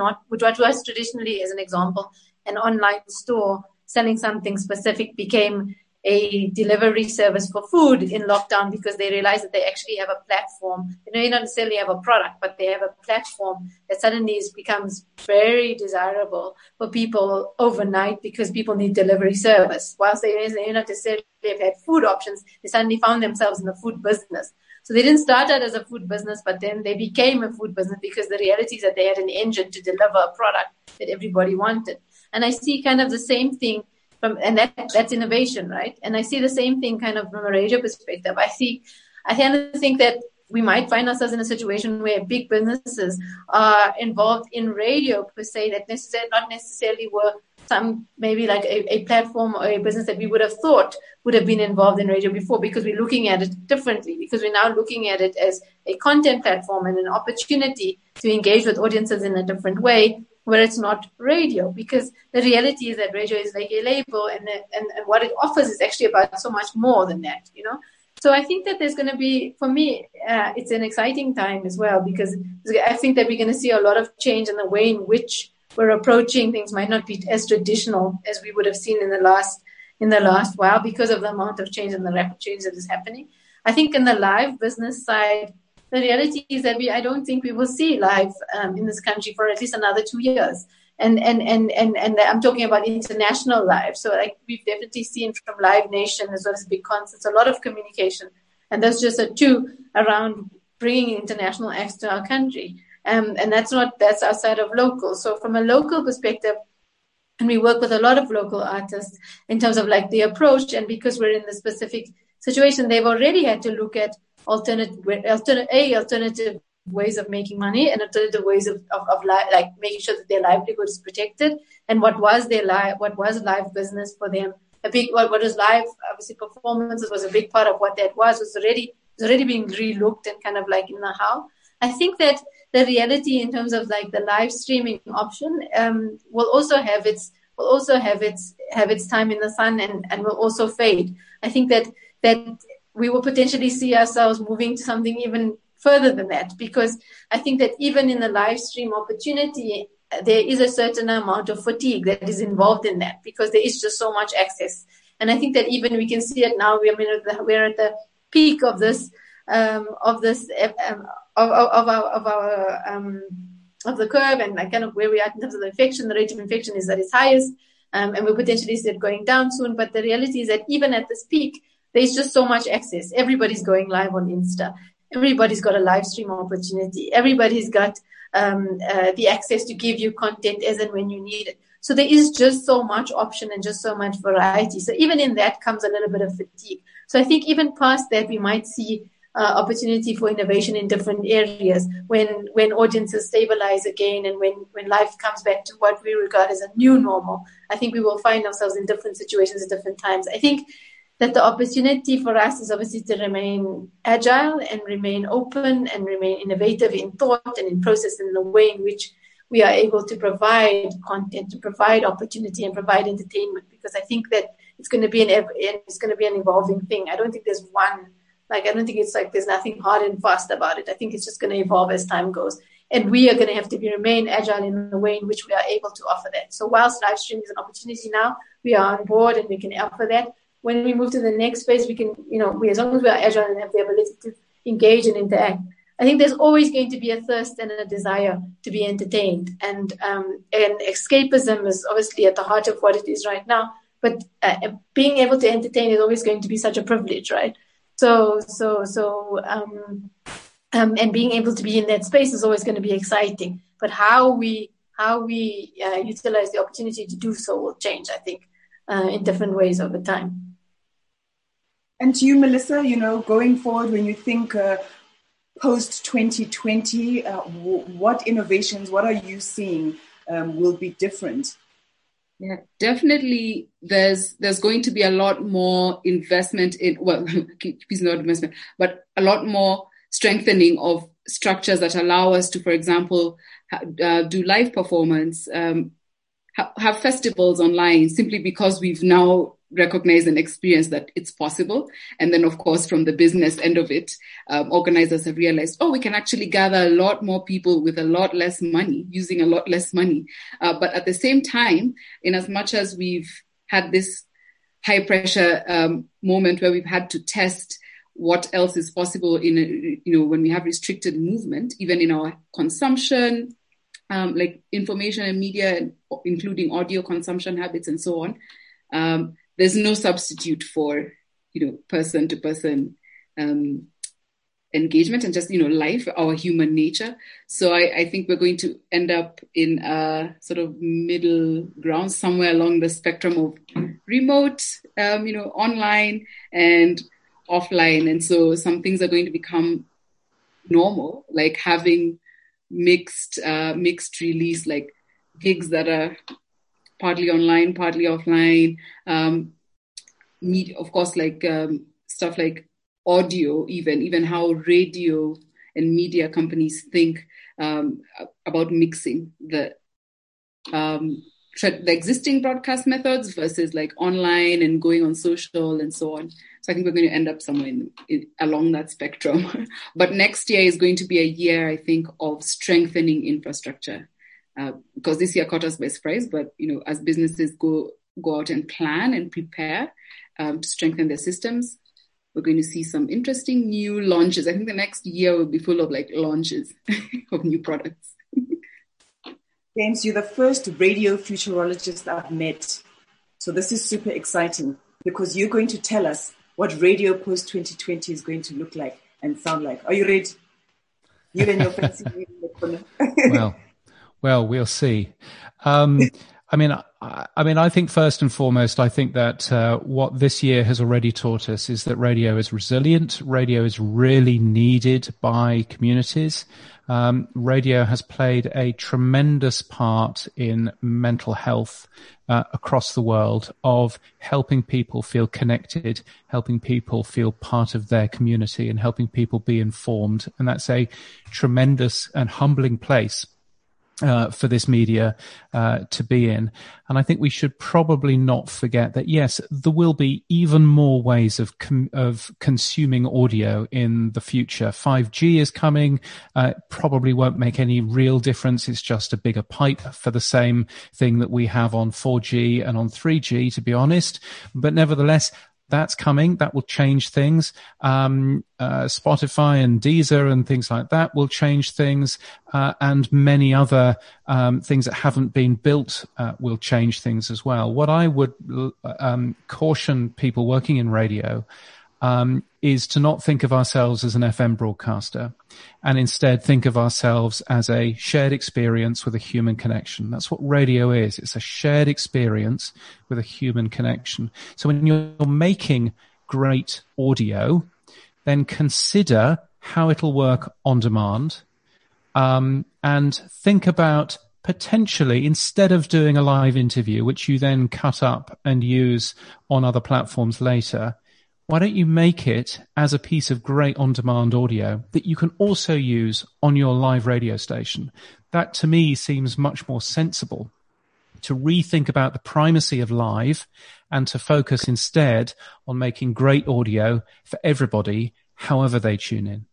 as an example, an online store selling something specific became a delivery service for food in lockdown, because they realized that they actually have a platform. They don't necessarily have a product, but they have a platform that suddenly becomes very desirable for people overnight, because people need delivery service. Whilst they not necessarily have had food options, they suddenly found themselves in the food business. So they didn't start out as a food business, but then they became a food business, because the reality is that they had an engine to deliver a product that everybody wanted. And I see kind of the same thing and that's innovation, right? And I see the same thing kind of from a radio perspective. I kind of think that we might find ourselves in a situation where big businesses are involved in radio per se, that not necessarily were some, maybe like a platform or a business that we would have thought would have been involved in radio before, because we're looking at it differently, because we're now looking at it as a content platform and an opportunity to engage with audiences in a different way, where it's not radio, because the reality is that radio is like a label, and what it offers is actually about so much more than that, So I think that there's going to be, for me, it's an exciting time as well, because I think that we're going to see a lot of change in the way in which we're approaching things. Might not be as traditional as we would have seen in the last while, because of the amount of change and the rapid change that is happening. I think in the live business side, the reality is that I don't think we will see live in this country for at least another 2 years. And I'm talking about international live. So like we've definitely seen from Live Nation as well as big concerts, a lot of communication. And that's just a two around bringing international acts to our country. And that's outside of local. So from a local perspective, and we work with a lot of local artists in terms of like the approach, and because we're in the specific situation, they've already had to look at alternative ways of making money and alternative ways of like making sure that their livelihood is protected. And what was live business for them? What was live, obviously performances was a big part of what that was already being relooked and kind of like in the how. I think that the reality in terms of like the live streaming option will also have its time in the sun and will also fade. I think that we will potentially see ourselves moving to something even further than that, because I think that even in the live stream opportunity, there is a certain amount of fatigue that is involved in that, because there is just so much access. And I think that even we can see it now. We're at the peak of this of the curve, and like kind of where we are in terms of the infection. The rate of infection is at its highest, and we potentially see it going down soon. But the reality is that even at this peak, there's just so much access. Everybody's going live on Insta. Everybody's got a live stream opportunity. Everybody's got the access to give you content as and when you need it. So there is just so much option and just so much variety. So even in that comes a little bit of fatigue. So I think even past that, we might see opportunity for innovation in different areas when audiences stabilize again, and when life comes back to what we regard as a new normal. I think we will find ourselves in different situations at different times. I think that the opportunity for us is obviously to remain agile and remain open and remain innovative in thought and in process, and in the way in which we are able to provide content, to provide opportunity, and provide entertainment. Because I think that it's going to be an evolving thing. I don't think there's one. I don't think it's like there's nothing hard and fast about it. I think it's just going to evolve as time goes. And we are going to have to remain agile in the way in which we are able to offer that. So whilst live streaming is an opportunity now, we are on board and we can offer that. When we move to the next phase, we can, as long as we are agile and have the ability to engage and interact, I think there's always going to be a thirst and a desire to be entertained. And escapism is obviously at the heart of what it is right now. But being able to entertain is always going to be such a privilege, right? And being able to be in that space is always going to be exciting. But how we utilize the opportunity to do so will change, I think, in different ways over time. And to you, Melissa, going forward, when you think post 2020, what innovations, what are you seeing will be different? Yeah, definitely. There's going to be a lot more investment in, it's not investment, but a lot more strengthening of structures that allow us to, for example, do live performance, have festivals online, simply because we've now recognized and experienced that it's possible. And then, of course, from the business end of it, organizers have realized, we can actually gather a lot more people with a lot less money, using a lot less money. But at the same time, in as much as we've had this high pressure moment where we've had to test what else is possible in when we have restricted movement, even in our consumption, like information and media, including audio consumption habits and so on. There's no substitute for, person to person engagement and just, life, our human nature. So I think we're going to end up in a sort of middle ground somewhere along the spectrum of remote, online and offline. And so some things are going to become normal, like having mixed release, like gigs that are partly online, partly offline. Of course, like stuff like audio, even how radio and media companies think about mixing the existing broadcast methods versus like online and going on social and so on. So I think we're going to end up somewhere along that spectrum. But next year is going to be a year, I think, of strengthening infrastructure. Because this year caught us by surprise, but as businesses go out and plan and prepare to strengthen their systems, we're going to see some interesting new launches. I think the next year will be full of like launches of new products. James, you're the first radio futurologist I've met, so this is super exciting because you're going to tell us what radio post 2020 is going to look like and sound like. Are you ready? You and your fancy. Well, we'll see. I think first and foremost, I think that what this year has already taught us is that radio is resilient. Radio is really needed by communities. Radio has played a tremendous part in mental health across the world, of helping people feel connected, helping people feel part of their community, and helping people be informed. And that's a tremendous and humbling place for this media to be in. And I think we should probably not forget that, yes, there will be even more ways of consuming audio in the future. 5G is coming. Probably won't make any real difference. It's just a bigger pipe for the same thing that we have on 4G and on 3G, to be honest. But nevertheless, that's coming. That will change things. Spotify and Deezer and things like that will change things, and many other things that haven't been built will change things as well. What I would caution people working in radio is to not think of ourselves as an FM broadcaster, and instead think of ourselves as a shared experience with a human connection. That's what radio is. It's a shared experience with a human connection. So when you're making great audio, then consider how it'll work on demand, and think about potentially, instead of doing a live interview, which you then cut up and use on other platforms later, why don't you make it as a piece of great on-demand audio that you can also use on your live radio station? That, to me, seems much more sensible, to rethink about the primacy of live and to focus instead on making great audio for everybody, however they tune in.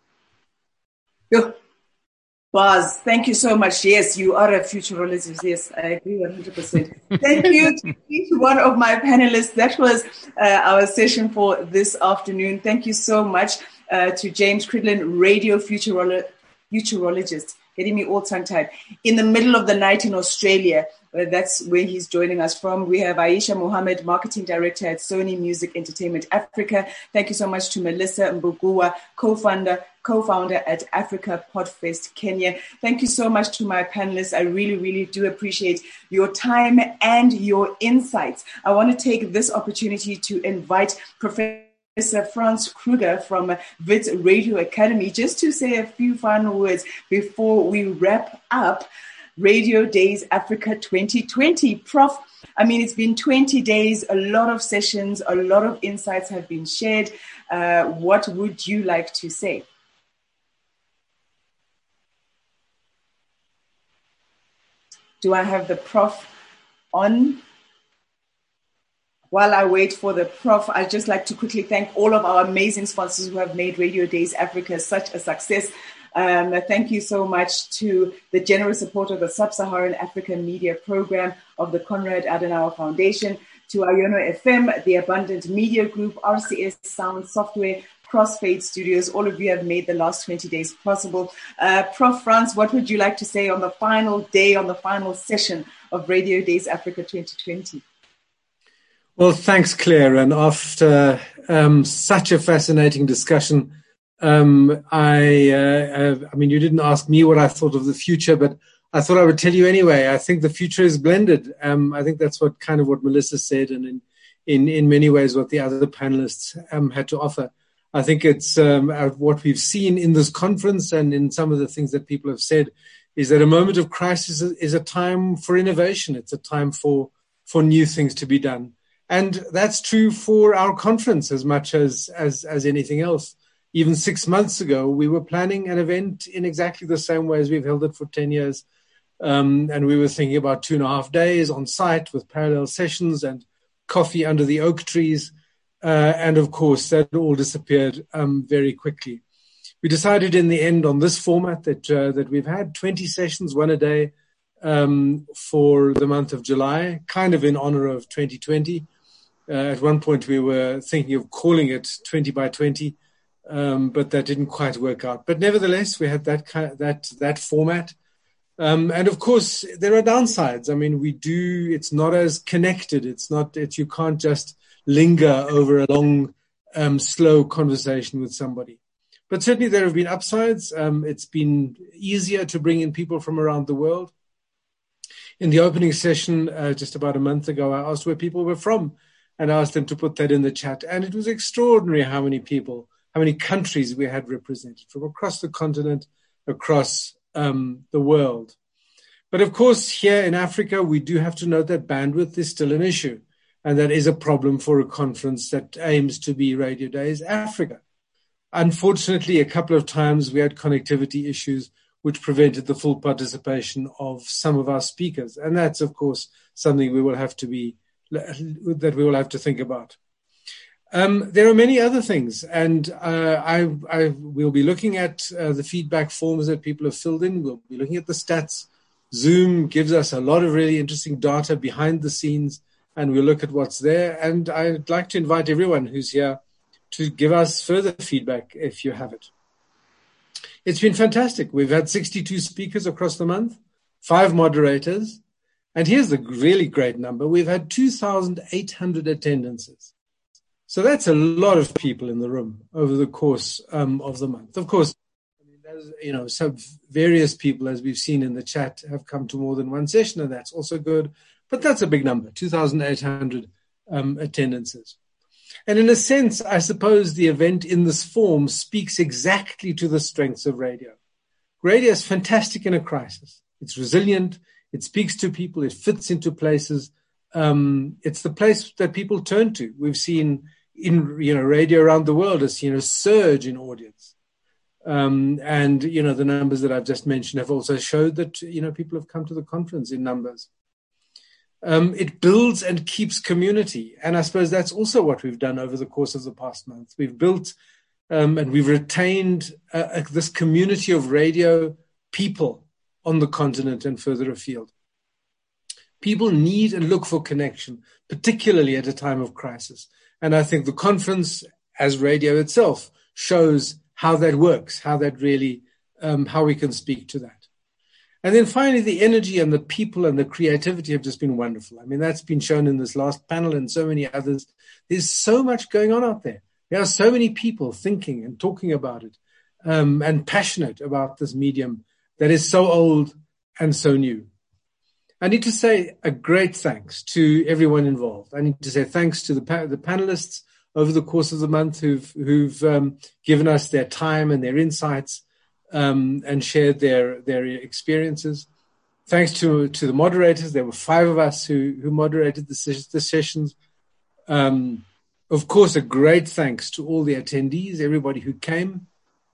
Buzz, thank you so much. Yes, you are a futurologist. Yes, I agree 100%. Thank you to each one of my panelists. That was our session for this afternoon. Thank you so much to James Cridland, radio futurologist, getting me all tongue-tied, in the middle of the night in Australia. That's where he's joining us from. We have Aisha Mohammed, Marketing Director at Sony Music Entertainment Africa. Thank you so much to Melissa Mbugua, co-founder at Africa Podfest Kenya. Thank you so much to my panelists. I really, really do appreciate your time and your insights. I want to take this opportunity to invite Professor Franz Kruger from Wits Radio Academy just to say a few final words before we wrap up Radio Days Africa 2020. Prof, I mean, it's been 20 days, a lot of sessions, a lot of insights have been shared. What would you like to say? Do I have the Prof on? While I wait for the Prof, I'd just like to quickly thank all of our amazing sponsors who have made Radio Days Africa such a success. Thank you so much to the generous support of the Sub-Saharan African Media Program of the Konrad Adenauer Foundation, to Iono FM, the Abundant Media Group, RCS Sound Software, Crossfade Studios. All of you have made the last 20 days possible. Prof. Franz, what would you like to say on the final day, on the final session of Radio Days Africa 2020? Well, thanks, Claire. And after such a fascinating discussion, I mean, you didn't ask me what I thought of the future, but I thought I would tell you anyway. I think the future is blended. I think that's what Melissa said, and in many ways what the other panelists had to offer. I think it's what we've seen in this conference and in some of the things that people have said is that a moment of crisis is a time for innovation. It's a time for new things to be done. And that's true for our conference as much as anything else. Even 6 months ago, we were planning an event in exactly the same way as we've held it for 10 years. And we were thinking about 2.5 days on site with parallel sessions and coffee under the oak trees. And of course, that all disappeared very quickly. We decided in the end on this format that we've had 20 sessions, one a day, for the month of July, kind of in honor of 2020. At one point, we were thinking of calling it 20 by 20. But that didn't quite work out. But nevertheless, we had that format. And of course, there are downsides. I mean, it's not as connected. You can't just linger over a long, slow conversation with somebody. But certainly there have been upsides. It's been easier to bring in people from around the world. In the opening session, just about a month ago, I asked where people were from and I asked them to put that in the chat. And it was extraordinary how many countries we had represented from across the continent, across the world. But of course, here in Africa, we do have to note that bandwidth is still an issue. And that is a problem for a conference that aims to be Radio Days Africa. Unfortunately, a couple of times we had connectivity issues which prevented the full participation of some of our speakers. And that's, of course, something we will have to think about. There are many other things, and I will be looking at the feedback forms that people have filled in. We'll be looking at the stats. Zoom gives us a lot of really interesting data behind the scenes, and we'll look at what's there. And I'd like to invite everyone who's here to give us further feedback if you have it. It's been fantastic. We've had 62 speakers across the month, 5 moderators, and here's the really great number. We've had 2,800 attendances. So that's a lot of people in the room over the course of the month. Of course, some various people, as we've seen in the chat, have come to more than one session, and that's also good. But that's a big number, 2,800 attendances. And in a sense, I suppose the event in this form speaks exactly to the strengths of radio. Radio is fantastic in a crisis. It's resilient. It speaks to people. It fits into places. It's the place that people turn to. We've seen radio around the world has seen a surge in audience. And, the numbers that I've just mentioned have also showed that, people have come to the conference in numbers. It builds and keeps community. And I suppose that's also what we've done over the course of the past month. We've built and we've retained this community of radio people on the continent and further afield. People need and look for connection, particularly at a time of crisis. And I think the conference, as radio itself, shows how that works, how that really, how we can speak to that. And then finally, the energy and the people and the creativity have just been wonderful. I mean, that's been shown in this last panel and so many others. There's so much going on out there. There are so many people thinking and talking about it, and passionate about this medium that is so old and so new. I need to say a great thanks to everyone involved. I need to say thanks to the panelists over the course of the month who've given us their time and their insights, and shared their experiences. Thanks to the moderators. There were 5 of us who moderated the sessions. Of course, a great thanks to all the attendees, everybody who came.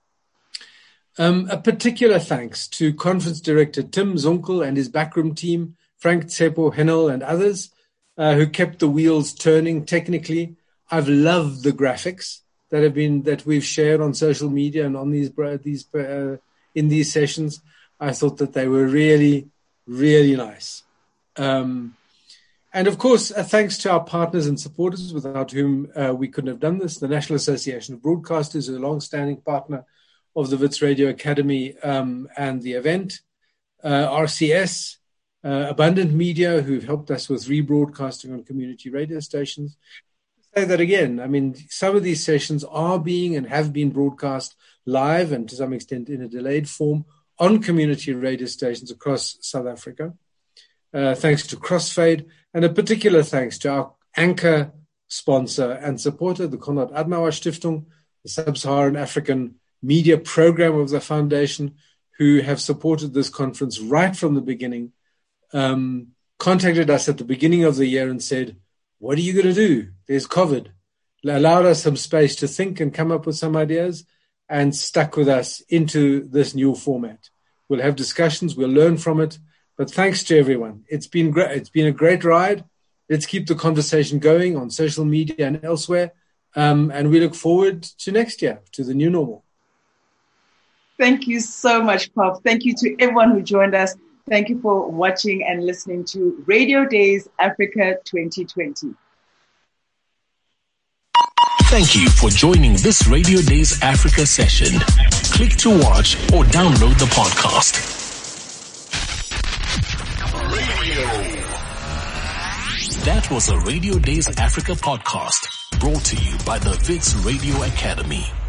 A particular thanks to Conference Director Tim Zunkel and his backroom team, Frank Tsepo, Henel, and others who kept the wheels turning technically. I've loved the graphics that we've shared on social media and on in these sessions. I thought that they were really, really nice. And of course, thanks to our partners and supporters, without whom we couldn't have done this. The National Association of Broadcasters is a long-standing partner of the Wits Radio Academy and the event. RCS, Abundant Media, who've helped us with rebroadcasting on community radio stations. Say that again. I mean, some of these sessions are being and have been broadcast live and to some extent in a delayed form on community radio stations across South Africa. Thanks to Crossfade, and a particular thanks to our anchor sponsor and supporter, the Konrad Adenauer Stiftung, the Sub-Saharan African media program of the foundation, who have supported this conference right from the beginning, contacted us at the beginning of the year and said, what are you going to do? There's COVID. Allowed us some space to think and come up with some ideas, and stuck with us into this new format. We'll have discussions. We'll learn from it. But thanks to everyone. It's been great. It's been a great ride. Let's keep the conversation going on social media and elsewhere. And we look forward to next year, to the new normal. Thank you so much, Prof. Thank you to everyone who joined us. Thank you for watching and listening to Radio Days Africa 2020. Thank you for joining this Radio Days Africa session. Click to watch or download the podcast. That was a Radio Days Africa podcast, brought to you by the Wits Radio Academy.